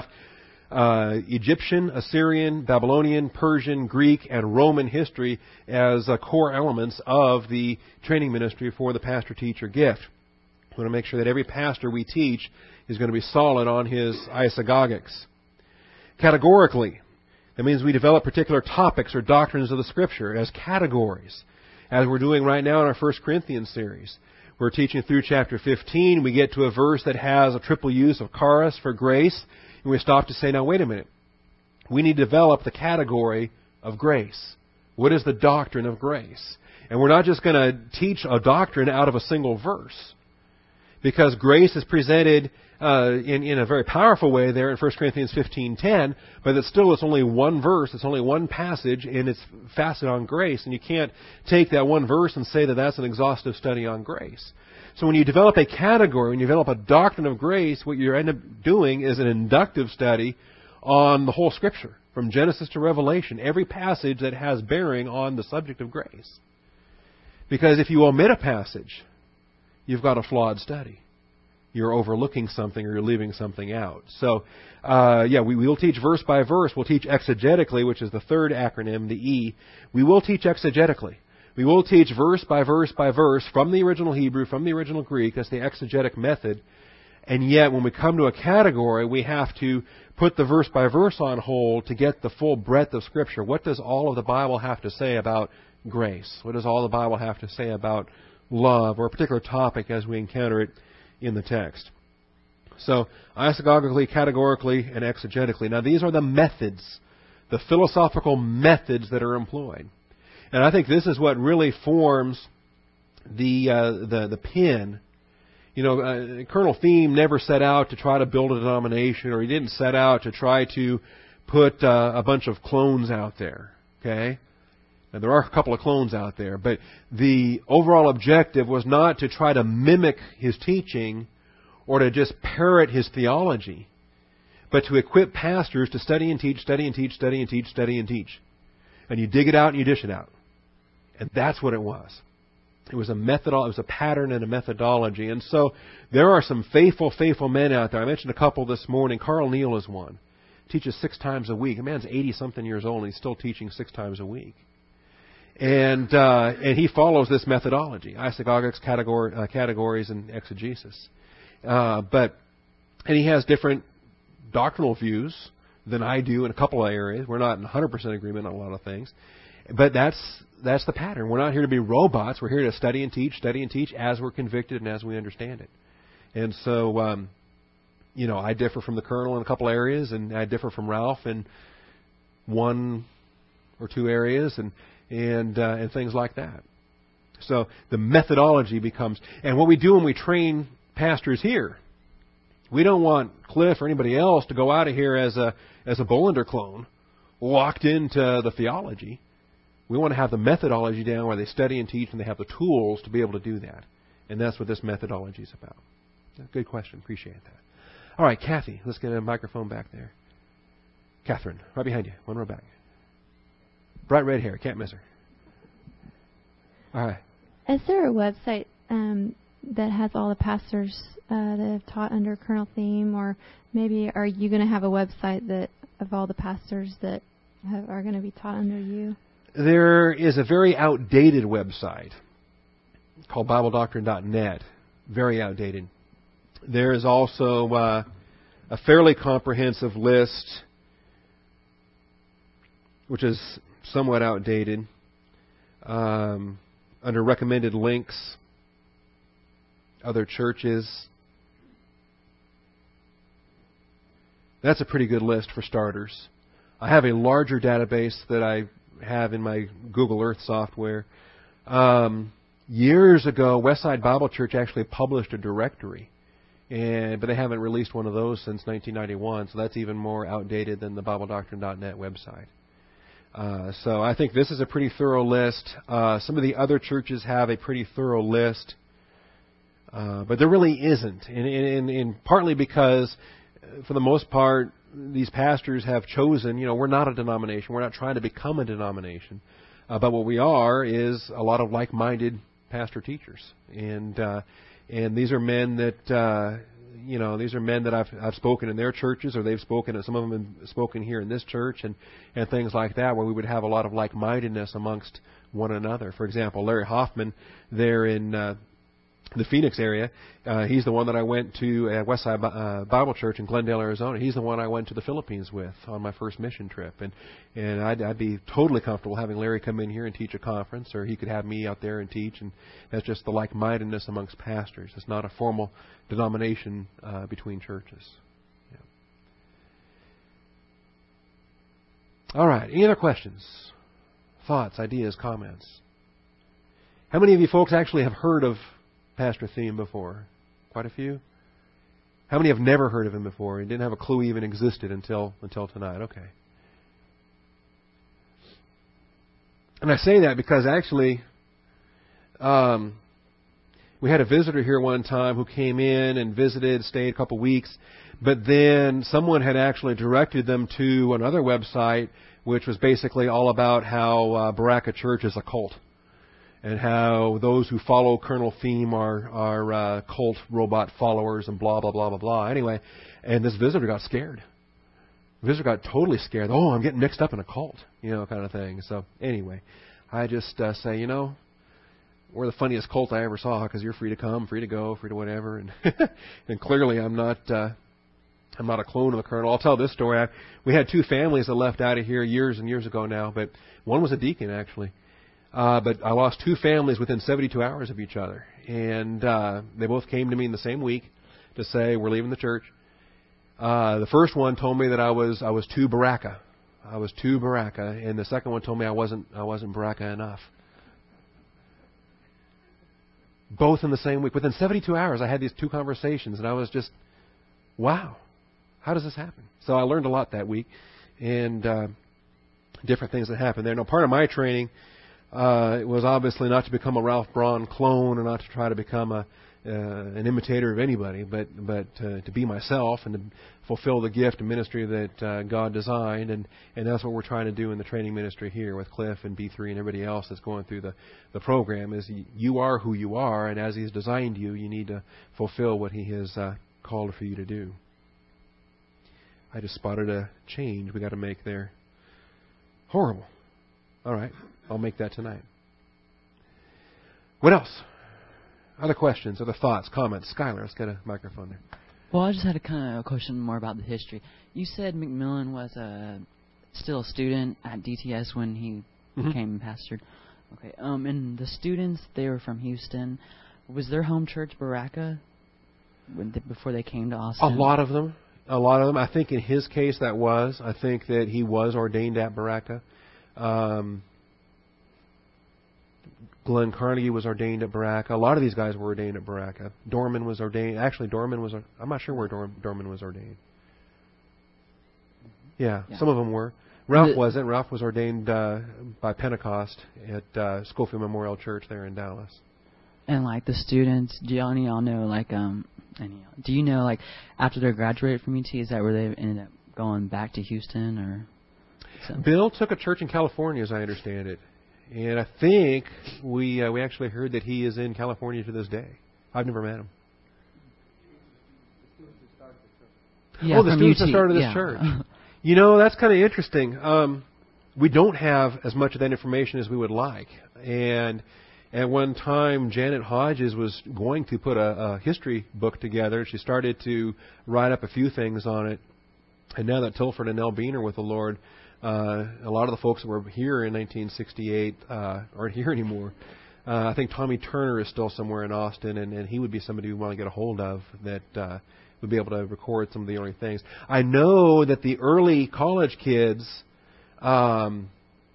uh, Egyptian, Assyrian, Babylonian, Persian, Greek, and Roman history as uh, core elements of the training ministry for the pastor-teacher gift. We want to make sure that every pastor we teach is going to be solid on his isagogics. Categorically, that means we develop particular topics or doctrines of the Scripture as categories, as we're doing right now in our First Corinthians series. We're teaching through chapter fifteen. We get to a verse that has a triple use of charis for grace, and we stop to say, now wait a minute. We need to develop the category of grace. What is the doctrine of grace? And we're not just going to teach a doctrine out of a single verse, because grace is presented uh, in, in a very powerful way there in First Corinthians fifteen ten, but it's still it's only one verse, it's only one passage, and it's facet on grace, and you can't take that one verse and say that that's an exhaustive study on grace. So when you develop a category, when you develop a doctrine of grace, what you end up doing is an inductive study on the whole Scripture, from Genesis to Revelation, every passage that has bearing on the subject of grace. Because if you omit a passage, you've got a flawed study. You're overlooking something or you're leaving something out. So, uh, yeah, we will teach verse by verse. We'll teach exegetically, which is the third acronym, the E. We will teach exegetically. We will teach verse by verse by verse from the original Hebrew, from the original Greek. That's the exegetic method. And yet, when we come to a category, we have to put the verse by verse on hold to get the full breadth of Scripture. What does all of the Bible have to say about grace? What does all the Bible have to say about love, or a particular topic as we encounter it in the text? So, isagogically, categorically, and exegetically. Now, these are the methods, the philosophical methods that are employed. And I think this is what really forms the uh, the, the pin. You know, uh, Colonel Thiem never set out to try to build a denomination, or he didn't set out to try to put uh, a bunch of clones out there. Okay? Now, there are a couple of clones out there, but the overall objective was not to try to mimic his teaching or to just parrot his theology, but to equip pastors to study and teach, study and teach, study and teach, study and teach. And you dig it out and you dish it out. And that's what it was. It was a method. It was a pattern and a methodology. And so there are some faithful, faithful men out there. I mentioned a couple this morning. Carl Neal is one. Teaches six times a week. The man's eighty-something years old, and he's still teaching six times a week. And uh, and he follows this methodology, isagogics, category, uh, categories, and exegesis. Uh, but and he has different doctrinal views than I do in a couple of areas. We're not in one hundred percent agreement on a lot of things. But that's that's the pattern. We're not here to be robots. We're here to study and teach, study and teach as we're convicted and as we understand it. And so, um, you know, I differ from the Colonel in a couple areas, and I differ from Ralph in one or two areas, and and uh, and things like that. So the methodology becomes, and what we do when we train pastors here, we don't want Cliff or anybody else to go out of here as a as a Bolander clone, locked into the theology. We want to have the methodology down where they study and teach and they have the tools to be able to do that. And that's what this methodology is about. Good question. Appreciate that. All right, Kathy, let's get a microphone back there. Catherine, right behind you. One row back. Bright red hair. Can't miss her. All right. Is there a website um, that has all the pastors uh, that have taught under Colonel Theme? Or maybe are you going to have a website that of all the pastors that have, are going to be taught under you? There is a very outdated website called Bible Doctrine dot net. Very outdated. There is also uh, a fairly comprehensive list, which is somewhat outdated, um, under recommended links, other churches. That's a pretty good list for starters. I have a larger database that I have in my Google Earth software. Um, years ago, Westside Bible Church actually published a directory, and but they haven't released one of those since nineteen ninety-one, so that's even more outdated than the Bible Doctrine dot net website. Uh, so I think this is a pretty thorough list. Uh, some of the other churches have a pretty thorough list, uh, but there really isn't, and, and, and partly because, for the most part, these pastors have chosen, you know, we're not a denomination. We're not trying to become a denomination. Uh, but what we are is a lot of like-minded pastor teachers. And uh, and these are men that, uh, you know, these are men that I've I've spoken in their churches, or they've spoken, some of them have spoken here in this church, and, and things like that, where we would have a lot of like-mindedness amongst one another. For example, Larry Hoffman there in uh, the Phoenix area, uh, he's the one that I went to at Westside uh, Bible Church in Glendale, Arizona. He's the one I went to the Philippines with on my first mission trip, and and I'd, I'd be totally comfortable having Larry come in here and teach a conference, or he could have me out there and teach. And that's just the like-mindedness amongst pastors. It's not a formal denomination uh, between churches. Yeah. All right. Any other questions, thoughts, ideas, comments? How many of you folks actually have heard of Pastor Thiem before? Quite a few? How many have never heard of him before and didn't have a clue he even existed until until tonight? Okay. And I say that because actually um, we had a visitor here one time who came in and visited, stayed a couple weeks, but then someone had actually directed them to another website which was basically all about how uh, Baraka Church is a cult, and how those who follow Colonel Thiem are are uh, cult robot followers and blah, blah, blah, blah, blah. Anyway, and this visitor got scared. The visitor got totally scared. Oh, I'm getting mixed up in a cult, you know, kind of thing. So anyway, I just uh, say, you know, we're the funniest cult I ever saw, because you're free to come, free to go, free to whatever. And and clearly I'm not uh, I'm not a clone of the Colonel. I'll tell this story. I, we had two families that left out of here years and years ago now, but one was a deacon, actually. Uh, but I lost two families within seventy-two hours of each other. And uh, they both came to me in the same week to say, we're leaving the church. Uh, the first one told me that I was I was too Baraka. I was too Baraka. And the second one told me I wasn't I wasn't Baraka enough. Both in the same week. Within seventy-two hours, I had these two conversations, and I was just, wow, how does this happen? So I learned a lot that week, and uh, different things that happened there. Now, part of my training Uh, it was obviously not to become a Ralph Braun clone, and not to try to become a, uh, an imitator of anybody, but but uh, to be myself and to fulfill the gift and ministry that uh, God designed, and, and that's what we're trying to do in the training ministry here with Cliff and B three and everybody else that's going through the, the program. Is you are who you are, and as He's designed you, you need to fulfill what He has uh, called for you to do. I just spotted a change we got to make there. Horrible. All right, I'll make that tonight. What else? Other questions, other thoughts, comments? Skylar, let's get a microphone there. Well, I just had a kind of a question more about the history. You said McMillan was a, still a student at D T S when he mm-hmm. became pastor. Okay. Um, and the students, they were from Houston. Was their home church Baraka when they, before they came to Austin? A lot of them. A lot of them. I think in his case that was. I think that he was ordained at Baraka. Um, Glenn Carnegie was ordained at Baraka. A lot of these guys were ordained at Baraka. Dorman was ordained. Actually, Dorman was. I'm not sure where Dorman, Dorman was ordained. Yeah, yeah, some of them were. Ralph the, wasn't. Ralph was ordained uh, by Pentecost at uh, Schofield Memorial Church there in Dallas. And like the students, do y'all, y'all know like um, any, do you know like after they graduated from U T, is that where they ended up going back to Houston or? Something? Bill took a church in California, as I understand it. And I think we uh, we actually heard that he is in California to this day. I've never met him. Yeah, oh, the students U T, that started this yeah. church. You know, that's kind of interesting. Um, we don't have as much of that information as we would like. And at one time, Janet Hodges was going to put a, a history book together. She started to write up a few things on it. And now that Tilford and Nell Bean are with the Lord, Uh, a lot of the folks that were here in nineteen sixty-eight uh, aren't here anymore. Uh, I think Tommy Turner is still somewhere in Austin, and, and he would be somebody we want to get a hold of that uh, would be able to record some of the early things. I know that the early college kids, um,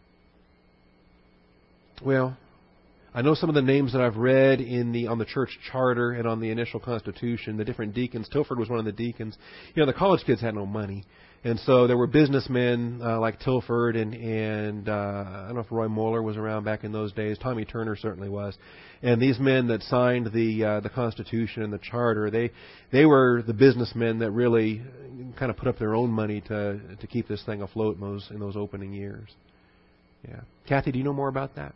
well, I know some of the names that I've read in the on the church charter and on the initial constitution, the different deacons. Tilford was one of the deacons. You know, the college kids had no money. And so there were businessmen uh, like Tilford and, and uh, I don't know if Roy Moeller was around back in those days. Tommy Turner certainly was. And these men that signed the uh, the Constitution and the Charter, they they were the businessmen that really kind of put up their own money to to keep this thing afloat in those in those opening years. Yeah, Kathy, do you know more about that?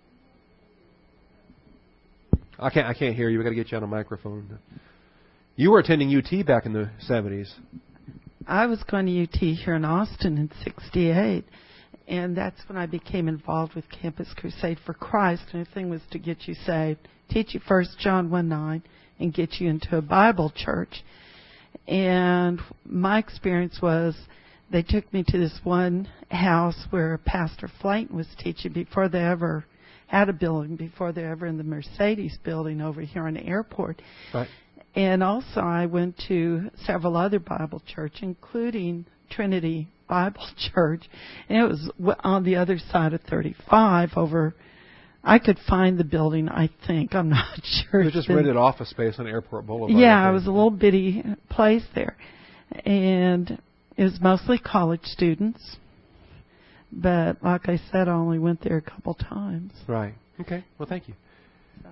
I can't I can't hear you. We got to get you on a microphone. You were attending U T back in the seventies. I was going to U T here in Austin in sixty-eight, and that's when I became involved with Campus Crusade for Christ. And the thing was to get you saved, teach you First John one nine, and get you into a Bible church. And my experience was they took me to this one house where Pastor Flayton was teaching before they ever had a building, before they were ever in the Mercedes building over here on the airport. Right. And also I went to several other Bible churches, including Trinity Bible Church. And it was on the other side of thirty-five over, I could find the building, I think. I'm not sure. It was just rented office space on Airport Boulevard. Yeah, it was a little bitty place there. And it was mostly college students. But like I said, I only went there a couple times. Right. Okay. Well, thank you. So.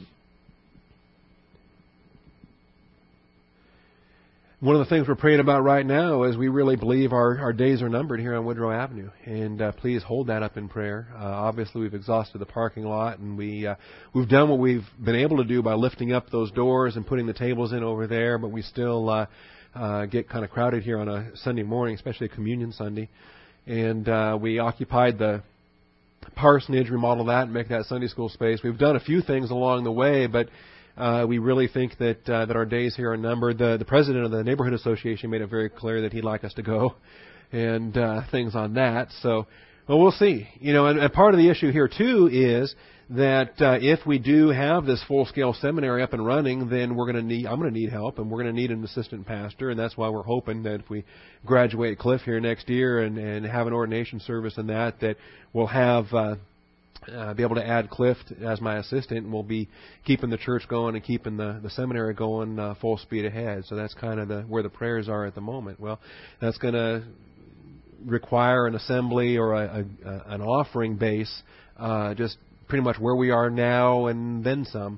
One of the things we're praying about right now is we really believe our, our days are numbered here on Woodrow Avenue. And uh, please hold that up in prayer. Uh, obviously, we've exhausted the parking lot, and we, uh, we've done what we've been able to do by lifting up those doors and putting the tables in over there, but we still uh, uh, get kind of crowded here on a Sunday morning, especially a Communion Sunday. And uh, we occupied the parsonage, remodeled that, and make that Sunday school space. We've done a few things along the way, but Uh, we really think that uh, that our days here are numbered. The, the president of the neighborhood association made it very clear that he'd like us to go, and uh, things on that. So, well, we'll see. You know, and, and part of the issue here too is that uh, if we do have this full-scale seminary up and running, then we're going to need. I'm going to need help, and we're going to need an assistant pastor, and that's why we're hoping that if we graduate Cliff here next year and, and have an ordination service and that, that we'll have. Uh, Uh, be able to add Cliff as my assistant, and we'll be keeping the church going and keeping the, the seminary going uh, full speed ahead. So that's kind of the where the prayers are at the moment. Well, that's going to require an assembly or a, a, a, an offering base, uh, just pretty much where we are now and then some.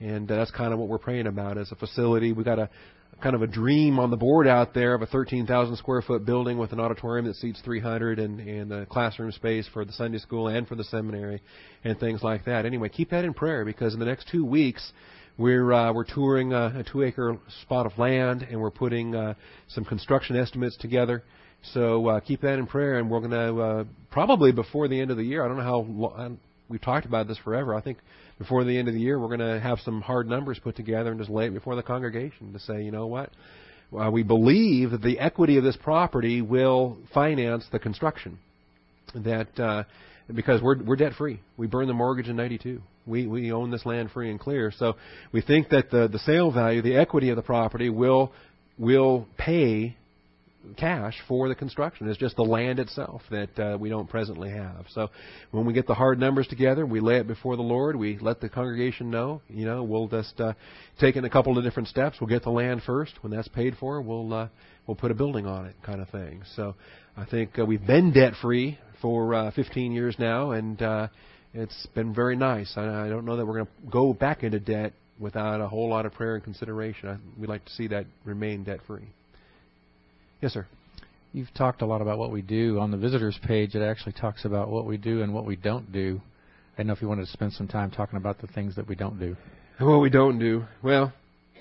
And uh, that's kind of what we're praying about as a facility. We've got a kind of a dream on the board out there of a thirteen thousand square foot building with an auditorium that seats three hundred and, and a classroom space for the Sunday school and for the seminary and things like that. Anyway, keep that in prayer, because in the next two weeks we're uh, we're touring a, a two acre spot of land, and we're putting uh, some construction estimates together. So uh, keep that in prayer, and we're going to uh, probably before the end of the year. I don't know how long, we've talked about this forever. I think before the end of the year, we're going to have some hard numbers put together and just lay it before the congregation to say, you know what, uh, we believe that the equity of this property will finance the construction. That uh, because we're we're debt free, we burned the mortgage in ninety-two. We we own this land free and clear. So we think that the the sale value, the equity of the property, will will pay cash for the construction. It's just the land itself that uh, we don't presently have. So when we get the hard numbers together, we lay it before the Lord. We let the congregation know. You know, we'll just uh, take it in a couple of different steps. We'll get the land first. When that's paid for, we'll uh, we'll put a building on it, kind of thing. So I think uh, we've been debt free for uh, fifteen years now, and uh, it's been very nice. I, I don't know that we're going to go back into debt without a whole lot of prayer and consideration. I, we'd like to see that remain debt free. Yes, sir. You've talked a lot about what we do. On the visitors page, it actually talks about what we do and what we don't do. I don't know if you wanted to spend some time talking about the things that we don't do. What we don't do? Well,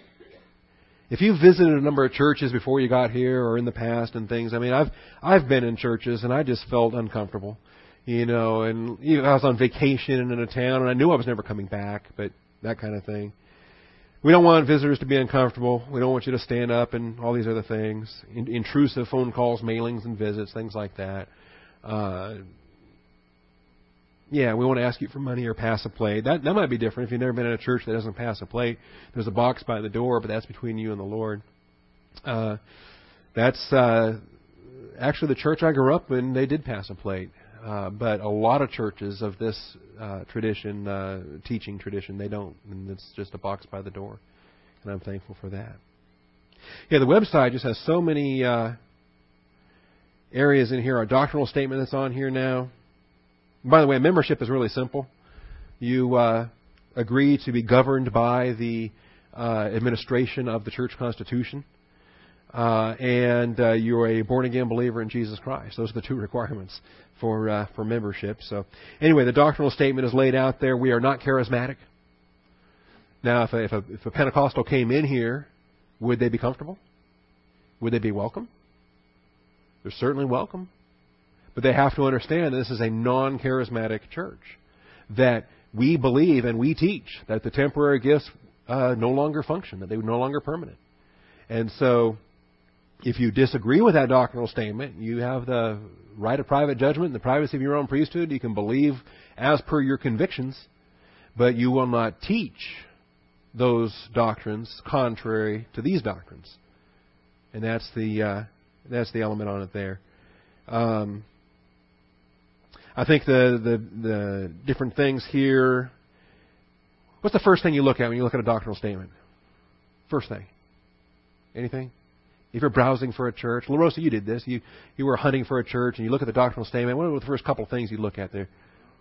if you've visited a number of churches before you got here or in the past and things, I mean, I've I've been in churches and I just felt uncomfortable, you know, and you know, I was on vacation in a town and I knew I was never coming back, but that kind of thing. We don't want visitors to be uncomfortable. We don't want you to stand up and all these other things. In, intrusive phone calls, mailings, and visits, things like that. Uh, yeah, we want to ask you for money or pass a plate. That that might be different if you've never been in a church that doesn't pass a plate. There's a box by the door, but that's between you and the Lord. Uh, that's uh, actually the church I grew up in. They did pass a plate. Uh, but a lot of churches of this uh, tradition, uh, teaching tradition, they don't. And it's just a box by the door. And I'm thankful for that. Yeah, the website just has so many uh, areas in here. Our doctrinal statement that's on here now. By the way, membership is really simple. You uh, agree to be governed by the uh, administration of the church constitution. Uh, and uh, you're a born-again believer in Jesus Christ. Those are the two requirements for uh, for membership. So anyway, the doctrinal statement is laid out there. We are not charismatic. Now, if a, if a, if a Pentecostal came in here, would they be comfortable? Would they be welcome? They're certainly welcome. But they have to understand that this is a non-charismatic church. That we believe and we teach that the temporary gifts uh, no longer function, that they are no longer permanent. And so if you disagree with that doctrinal statement, you have the right of private judgment and the privacy of your own priesthood. You can believe as per your convictions, but you will not teach those doctrines contrary to these doctrines. And that's the uh, that's the element on it there. Um, I think the, the the different things here. What's the first thing you look at when you look at a doctrinal statement? First thing. Anything? If you're browsing for a church, La Rosa, you did this. You you were hunting for a church, and you look at the doctrinal statement. What are the first couple of things you look at there?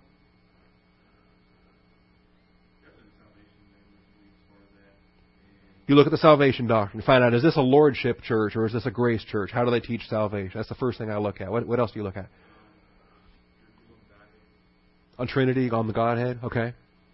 You look at the salvation doctrine. Find out, is this a lordship church or is this a grace church? How do they teach salvation? That's the first thing I look at. What, what else do you look at? On Trinity, on the Godhead? Okay.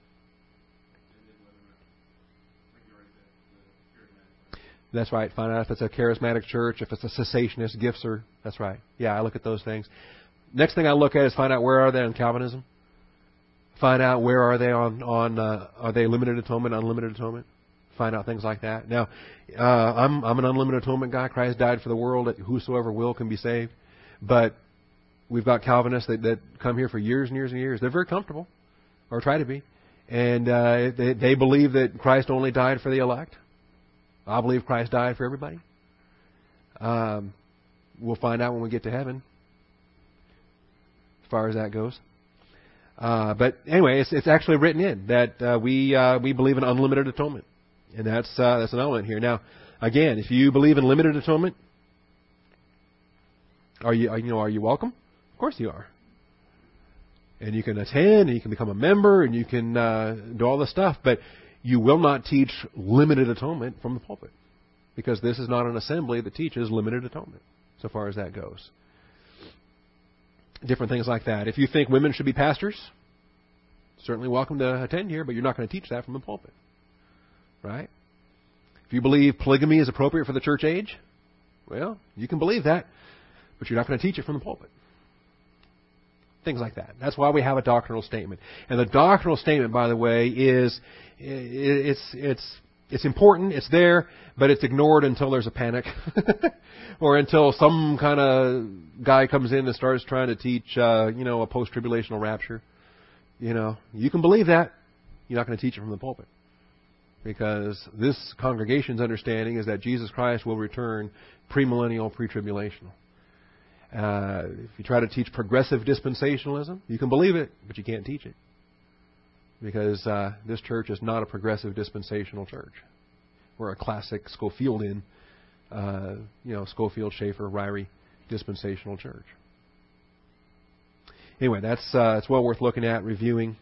That's right. Find out if it's a charismatic church, if it's a cessationist, gifts are. That's right. Yeah, I look at those things. Next thing I look at is find out where are they on Calvinism. Find out where are they on on uh, are they limited atonement, unlimited atonement. Find out things like that. Now, uh, I'm I'm an unlimited atonement guy. Christ died for the world; that whosoever will can be saved. But we've got Calvinists that, that come here for years and years and years. They're very comfortable, or try to be, and uh, they, they believe that Christ only died for the elect. I believe Christ died for everybody. Um, we'll find out when we get to heaven, as far as that goes. Uh, but anyway, it's, it's actually written in that uh, we uh, we believe in unlimited atonement, and that's uh, that's an element here. Now, again, if you believe in limited atonement, are you are, you know are you welcome? Of course you are. And you can attend, and you can become a member, and you can uh, do all this stuff, but you will not teach limited atonement from the pulpit, because this is not an assembly that teaches limited atonement, so far as that goes. Different things like that. If you think women should be pastors, certainly welcome to attend here, but you're not going to teach that from the pulpit. Right? If you believe polygamy is appropriate for the church age, well, you can believe that, but you're not going to teach it from the pulpit. Things like that. That's why we have a doctrinal statement. And the doctrinal statement, by the way, is it's it's it's important. It's there, but it's ignored until there's a panic, or until some kind of guy comes in and starts trying to teach, uh, you know, a post-tribulational rapture. You know, you can believe that. You're not going to teach it from the pulpit, because this congregation's understanding is that Jesus Christ will return premillennial, pre-tribulational. Uh, if you try to teach progressive dispensationalism, you can believe it, but you can't teach it, because uh, this church is not a progressive dispensational church. We're a classic Schofieldian, uh, you know, Schofield, Schaeffer, Ryrie dispensational church. Anyway, that's uh, it's well worth looking at, reviewing.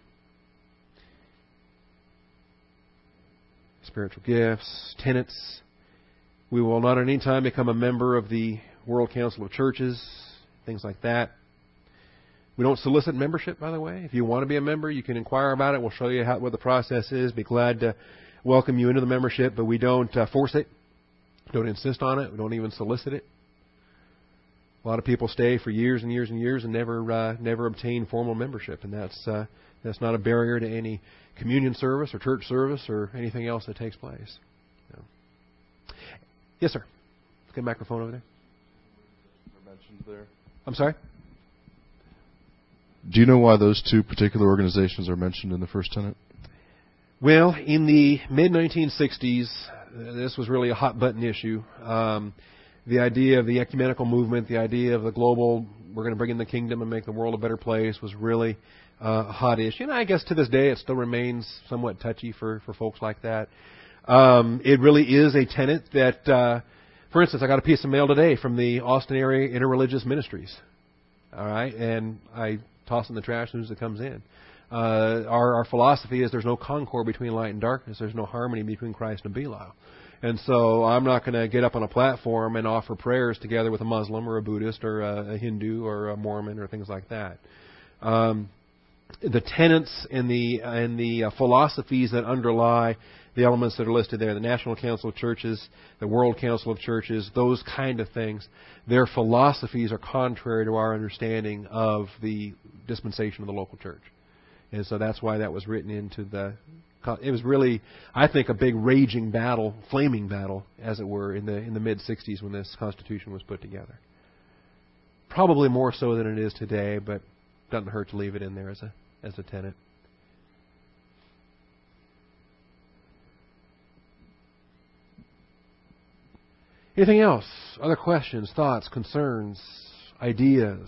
Spiritual gifts, tenets. We will not at any time become a member of the World Council of Churches, things like that. We don't solicit membership, by the way. If you want to be a member, you can inquire about it. We'll show you how, what the process is. Be glad to welcome you into the membership, but we don't uh, force it. Don't insist on it. We don't even solicit it. A lot of people stay for years and years and years and never uh, never obtain formal membership, and that's uh, that's not a barrier to any communion service or church service or anything else that takes place. No. Yes, sir. Get a microphone over there. Mentioned there. I'm sorry? Do you know why those two particular organizations are mentioned in the first tenet? Well, in the mid nineteen sixties, uh, this was really a hot-button issue. Um, the idea of the ecumenical movement, the idea of the global, we're going to bring in the kingdom and make the world a better place, was really uh, a hot issue. And I guess to this day it still remains somewhat touchy for, for folks like that. Um, it really is a tenet that, uh, for instance, I got a piece of mail today from the Austin Area Interreligious Ministries. All right, and I toss in the trash as soon as it comes in. Uh, our, our philosophy is there's no concord between light and darkness. There's no harmony between Christ and Belial. And so I'm not going to get up on a platform and offer prayers together with a Muslim or a Buddhist or a, a Hindu or a Mormon or things like that. Um, the tenets and the and the uh, philosophies that underlie the elements that are listed there, the National Council of Churches, the World Council of Churches, those kind of things, their philosophies are contrary to our understanding of the dispensation of the local church. And so that's why that was written into the... It was really, I think, a big raging battle, flaming battle, as it were, in the in the mid-sixties when this Constitution was put together. Probably more so than it is today, but doesn't hurt to leave it in there as a as a tenet. Anything else? Other questions, thoughts, concerns, ideas?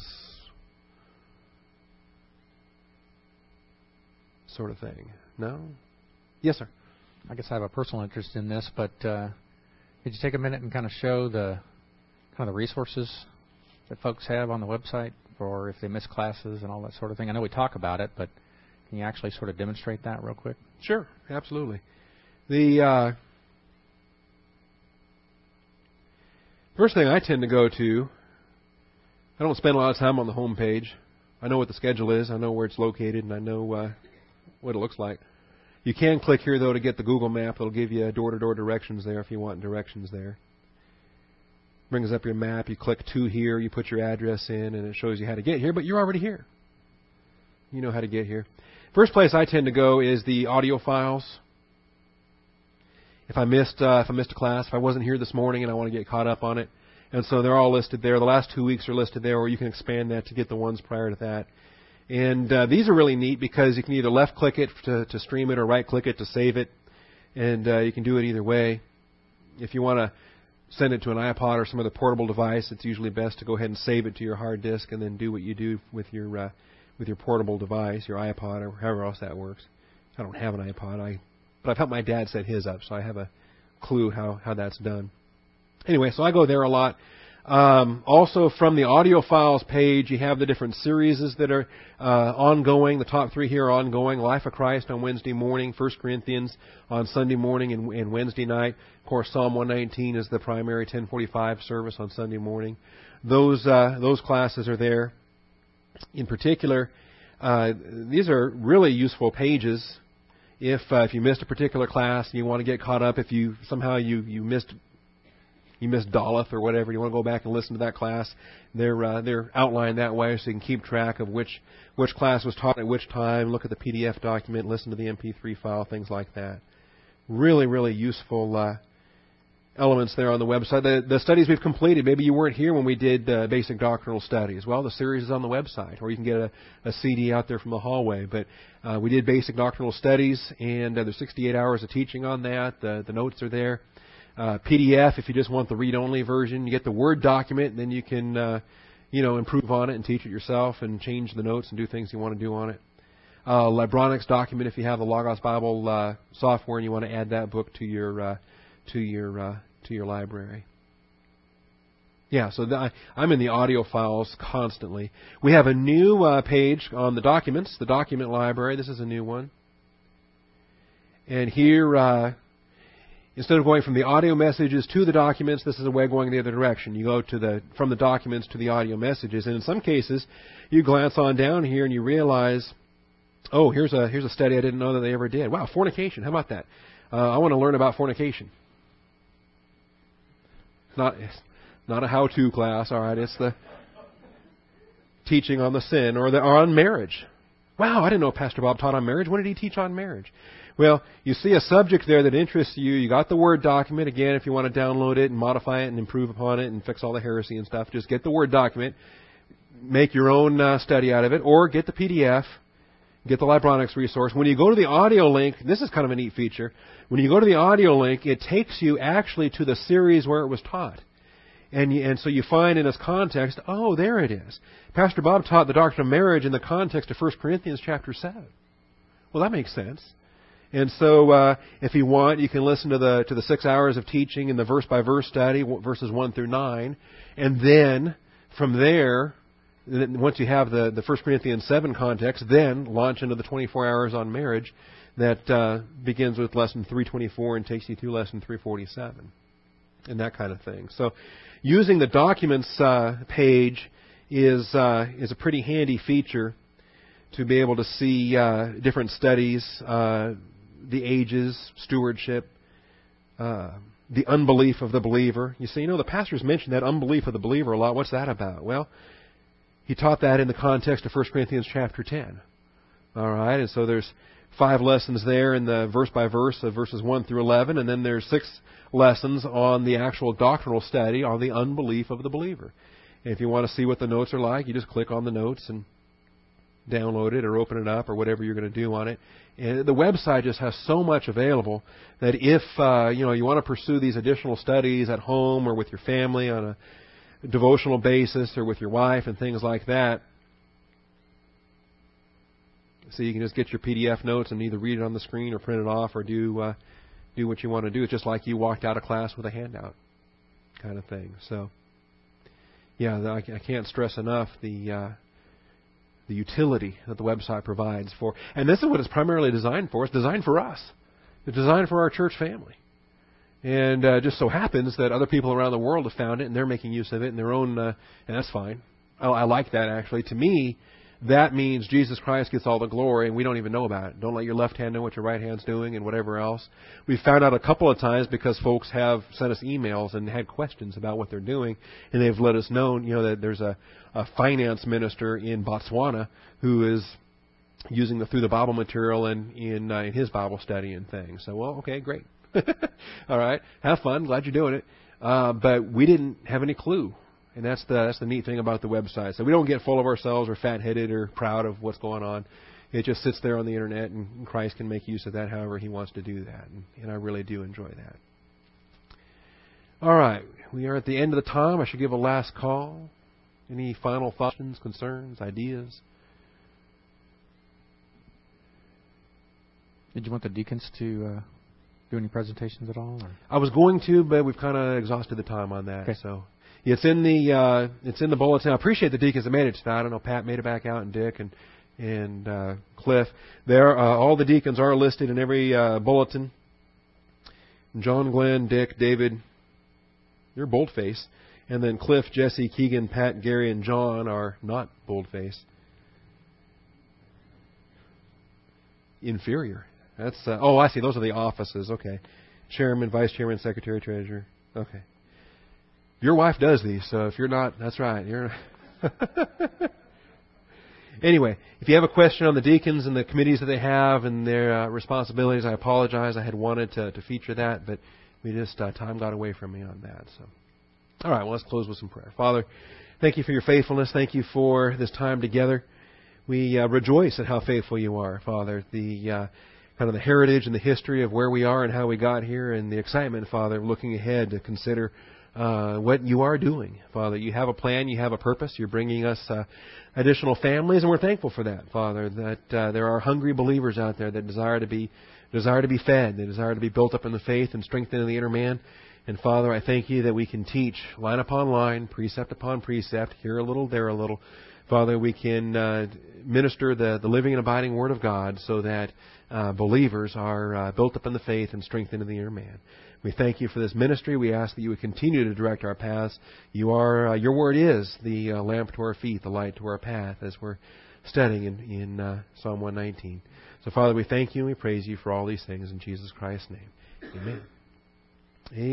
Sort of thing. No? Yes, sir. I guess I have a personal interest in this, but uh, could you take a minute and kind of show the kind of the resources that folks have on the website for if they miss classes and all that sort of thing? I know we talk about it, but can you actually sort of demonstrate that real quick? Sure, absolutely. The uh, first thing I tend to go to, I don't spend a lot of time on the home page. I know what the schedule is. I know where it's located, and I know uh, what it looks like. You can click here, though, to get the Google map. It'll give you door-to-door directions there if you want directions there. Brings up your map. You click to here. You put your address in, and it shows you how to get here, but you're already here. You know how to get here. First place I tend to go is the audio files. If I missed uh, if I missed a class, if I wasn't here this morning and I want to get caught up on it. And so they're all listed there. The last two weeks are listed there, or you can expand that to get the ones prior to that. And uh, these are really neat because you can either left-click it to, to stream it or right-click it to save it. And uh, you can do it either way. If you want to send it to an iPod or some other portable device, it's usually best to go ahead and save it to your hard disk and then do what you do with your uh, with your portable device, your iPod, or however else that works. I don't have an iPod, I but I've helped my dad set his up, so I have a clue how, how that's done. Anyway, so I go there a lot. Um, also, from the audio files page, you have the different series that are uh, ongoing. The top three here are ongoing. Life of Christ on Wednesday morning, First Corinthians on Sunday morning and, and Wednesday night. Of course, Psalm one nineteen is the primary ten forty-five service on Sunday morning. Those uh, those classes are there. In particular, uh, these are really useful pages. If uh, if you missed a particular class and you want to get caught up, if you somehow you, you missed you missed Dolph or whatever, you want to go back and listen to that class, they're uh, they're outlined that way so you can keep track of which which class was taught at which time. Look at the P D F document, listen to the M P three file, things like that. Really, really useful uh, elements there on the website. The, the studies we've completed, maybe you weren't here when we did uh, basic doctrinal studies. Well, the series is on the website, or you can get a, a C D out there from the hallway. But uh, we did basic doctrinal studies, and uh, there's sixty-eight hours of teaching on that. The, the notes are there. Uh, P D F, if you just want the read-only version, you get the Word document, and then you can, uh, you know, improve on it and teach it yourself and change the notes and do things you want to do on it. Uh, Libronics document, if you have the Logos Bible uh, software and you want to add that book to your uh, to your uh, to your library. Yeah, so the, I'm in the audio files constantly. We have a new uh, page on the documents, the document library. This is a new one, and here. Uh, Instead of going from the audio messages to the documents, this is a way of going the other direction. You go to the from the documents to the audio messages, and in some cases, you glance on down here and you realize, oh, here's a here's a study I didn't know that they ever did. Wow, fornication. How about that? Uh, I want to learn about fornication. It's not it's not a how-to class, all right. It's the teaching on the sin or the or on marriage. Wow, I didn't know Pastor Bob taught on marriage. What did he teach on marriage? Well, you see a subject there that interests you. You got the Word document. Again, if you want to download it and modify it and improve upon it and fix all the heresy and stuff, just get the Word document, make your own uh, study out of it, or get the P D F, get the Libronics resource. When you go to the audio link, this is kind of a neat feature. When you go to the audio link, it takes you actually to the series where it was taught. And, you, and so you find in its context, oh, there it is. Pastor Bob taught the doctrine of marriage in the context of First Corinthians chapter seven. Well, that makes sense. And so, uh, if you want, you can listen to the to the six hours of teaching in the verse by verse study, verses one through nine, and then from there, once you have the the First Corinthians seven context, then launch into the twenty-four hours on marriage that uh, begins with lesson three twenty-four and takes you through lesson three forty-seven, and that kind of thing. So, using the documents uh, page is uh, is a pretty handy feature to be able to see uh, different studies. Uh, the ages, stewardship, uh, the unbelief of the believer. You see, you know, the pastors mentioned that unbelief of the believer a lot. What's that about? Well, he taught that in the context of First Corinthians chapter ten. All right, and so there's five lessons there in the verse by verse of verses one through eleven, and then there's six lessons on the actual doctrinal study on the unbelief of the believer. And if you want to see what the notes are like, you just click on the notes and download it or open it up or whatever you're going to do on it. And the website just has so much available that if uh, you know you want to pursue these additional studies at home or with your family on a devotional basis or with your wife and things like that, so you can just get your P D F notes and either read it on the screen or print it off or do uh, do what you want to do. It's just like you walked out of class with a handout kind of thing. So, yeah, I can't stress enough the uh, the utility that the website provides for. And this is what it's primarily designed for. It's designed for us. It's designed for our church family. And uh, just so happens that other people around the world have found it, and they're making use of it in their own, uh, and that's fine. I, I like that, actually. To me, that means Jesus Christ gets all the glory, and we don't even know about it. Don't let your left hand know what your right hand's doing and whatever else. We've found out a couple of times because folks have sent us emails and had questions about what they're doing, and they've let us know, you know, that there's a, a finance minister in Botswana who is using the Through the Bible material in in, uh, in his Bible study and things. So, well, okay, great. All right, have fun. Glad you're doing it. Uh, but we didn't have any clue. And that's the that's the neat thing about the website. So we don't get full of ourselves or fat-headed or proud of what's going on. It just sits there on the Internet, and Christ can make use of that however He wants to do that. And, and I really do enjoy that. All right. We are at the end of the time. I should give a last call. Any final thoughts, concerns, ideas? Did you want the deacons to uh, do any presentations at all? Or? I was going to, but we've kind of exhausted the time on that. Okay. So. It's in the uh, it's in the bulletin. I appreciate the deacons that made it tonight. I don't know Pat made it back out, and Dick and and uh, Cliff. There, uh, all the deacons are listed in every uh, bulletin. John, Glenn, Dick, David, you're boldface, and then Cliff, Jesse, Keegan, Pat, Gary, and John are not boldface. Inferior. That's uh, oh, I see. Those are the offices. Okay, chairman, vice chairman, secretary, treasurer. Okay. Your wife does these, so if you're not, that's right. You're. Anyway, if you have a question on the deacons and the committees that they have and their uh, responsibilities, I apologize. I had wanted to, to feature that, but we just uh, time got away from me on that. So, all right. Well, let's close with some prayer. Father, thank you for your faithfulness. Thank you for this time together. We uh, rejoice at how faithful you are, Father. The uh, kind of the heritage and the history of where we are and how we got here, and the excitement, Father, of looking ahead to consider uh, what you are doing, Father. You have a plan, you have a purpose. You're bringing us uh, additional families, and we're thankful for that, Father. That uh, there are hungry believers out there that desire to be desire to be fed, they desire to be built up in the faith and strengthened in the inner man. And Father, I thank you that we can teach line upon line, precept upon precept, here a little, there a little. Father, we can uh, minister the, the living and abiding Word of God so that uh, believers are uh, built up in the faith and strengthened in the inner man. We thank you for this ministry. We ask that you would continue to direct our paths. You are, uh, your Word is the uh, lamp to our feet, the light to our path, as we're studying in, in uh, Psalm one nineteen. So, Father, we thank you and we praise you for all these things in Jesus Christ's name. Amen.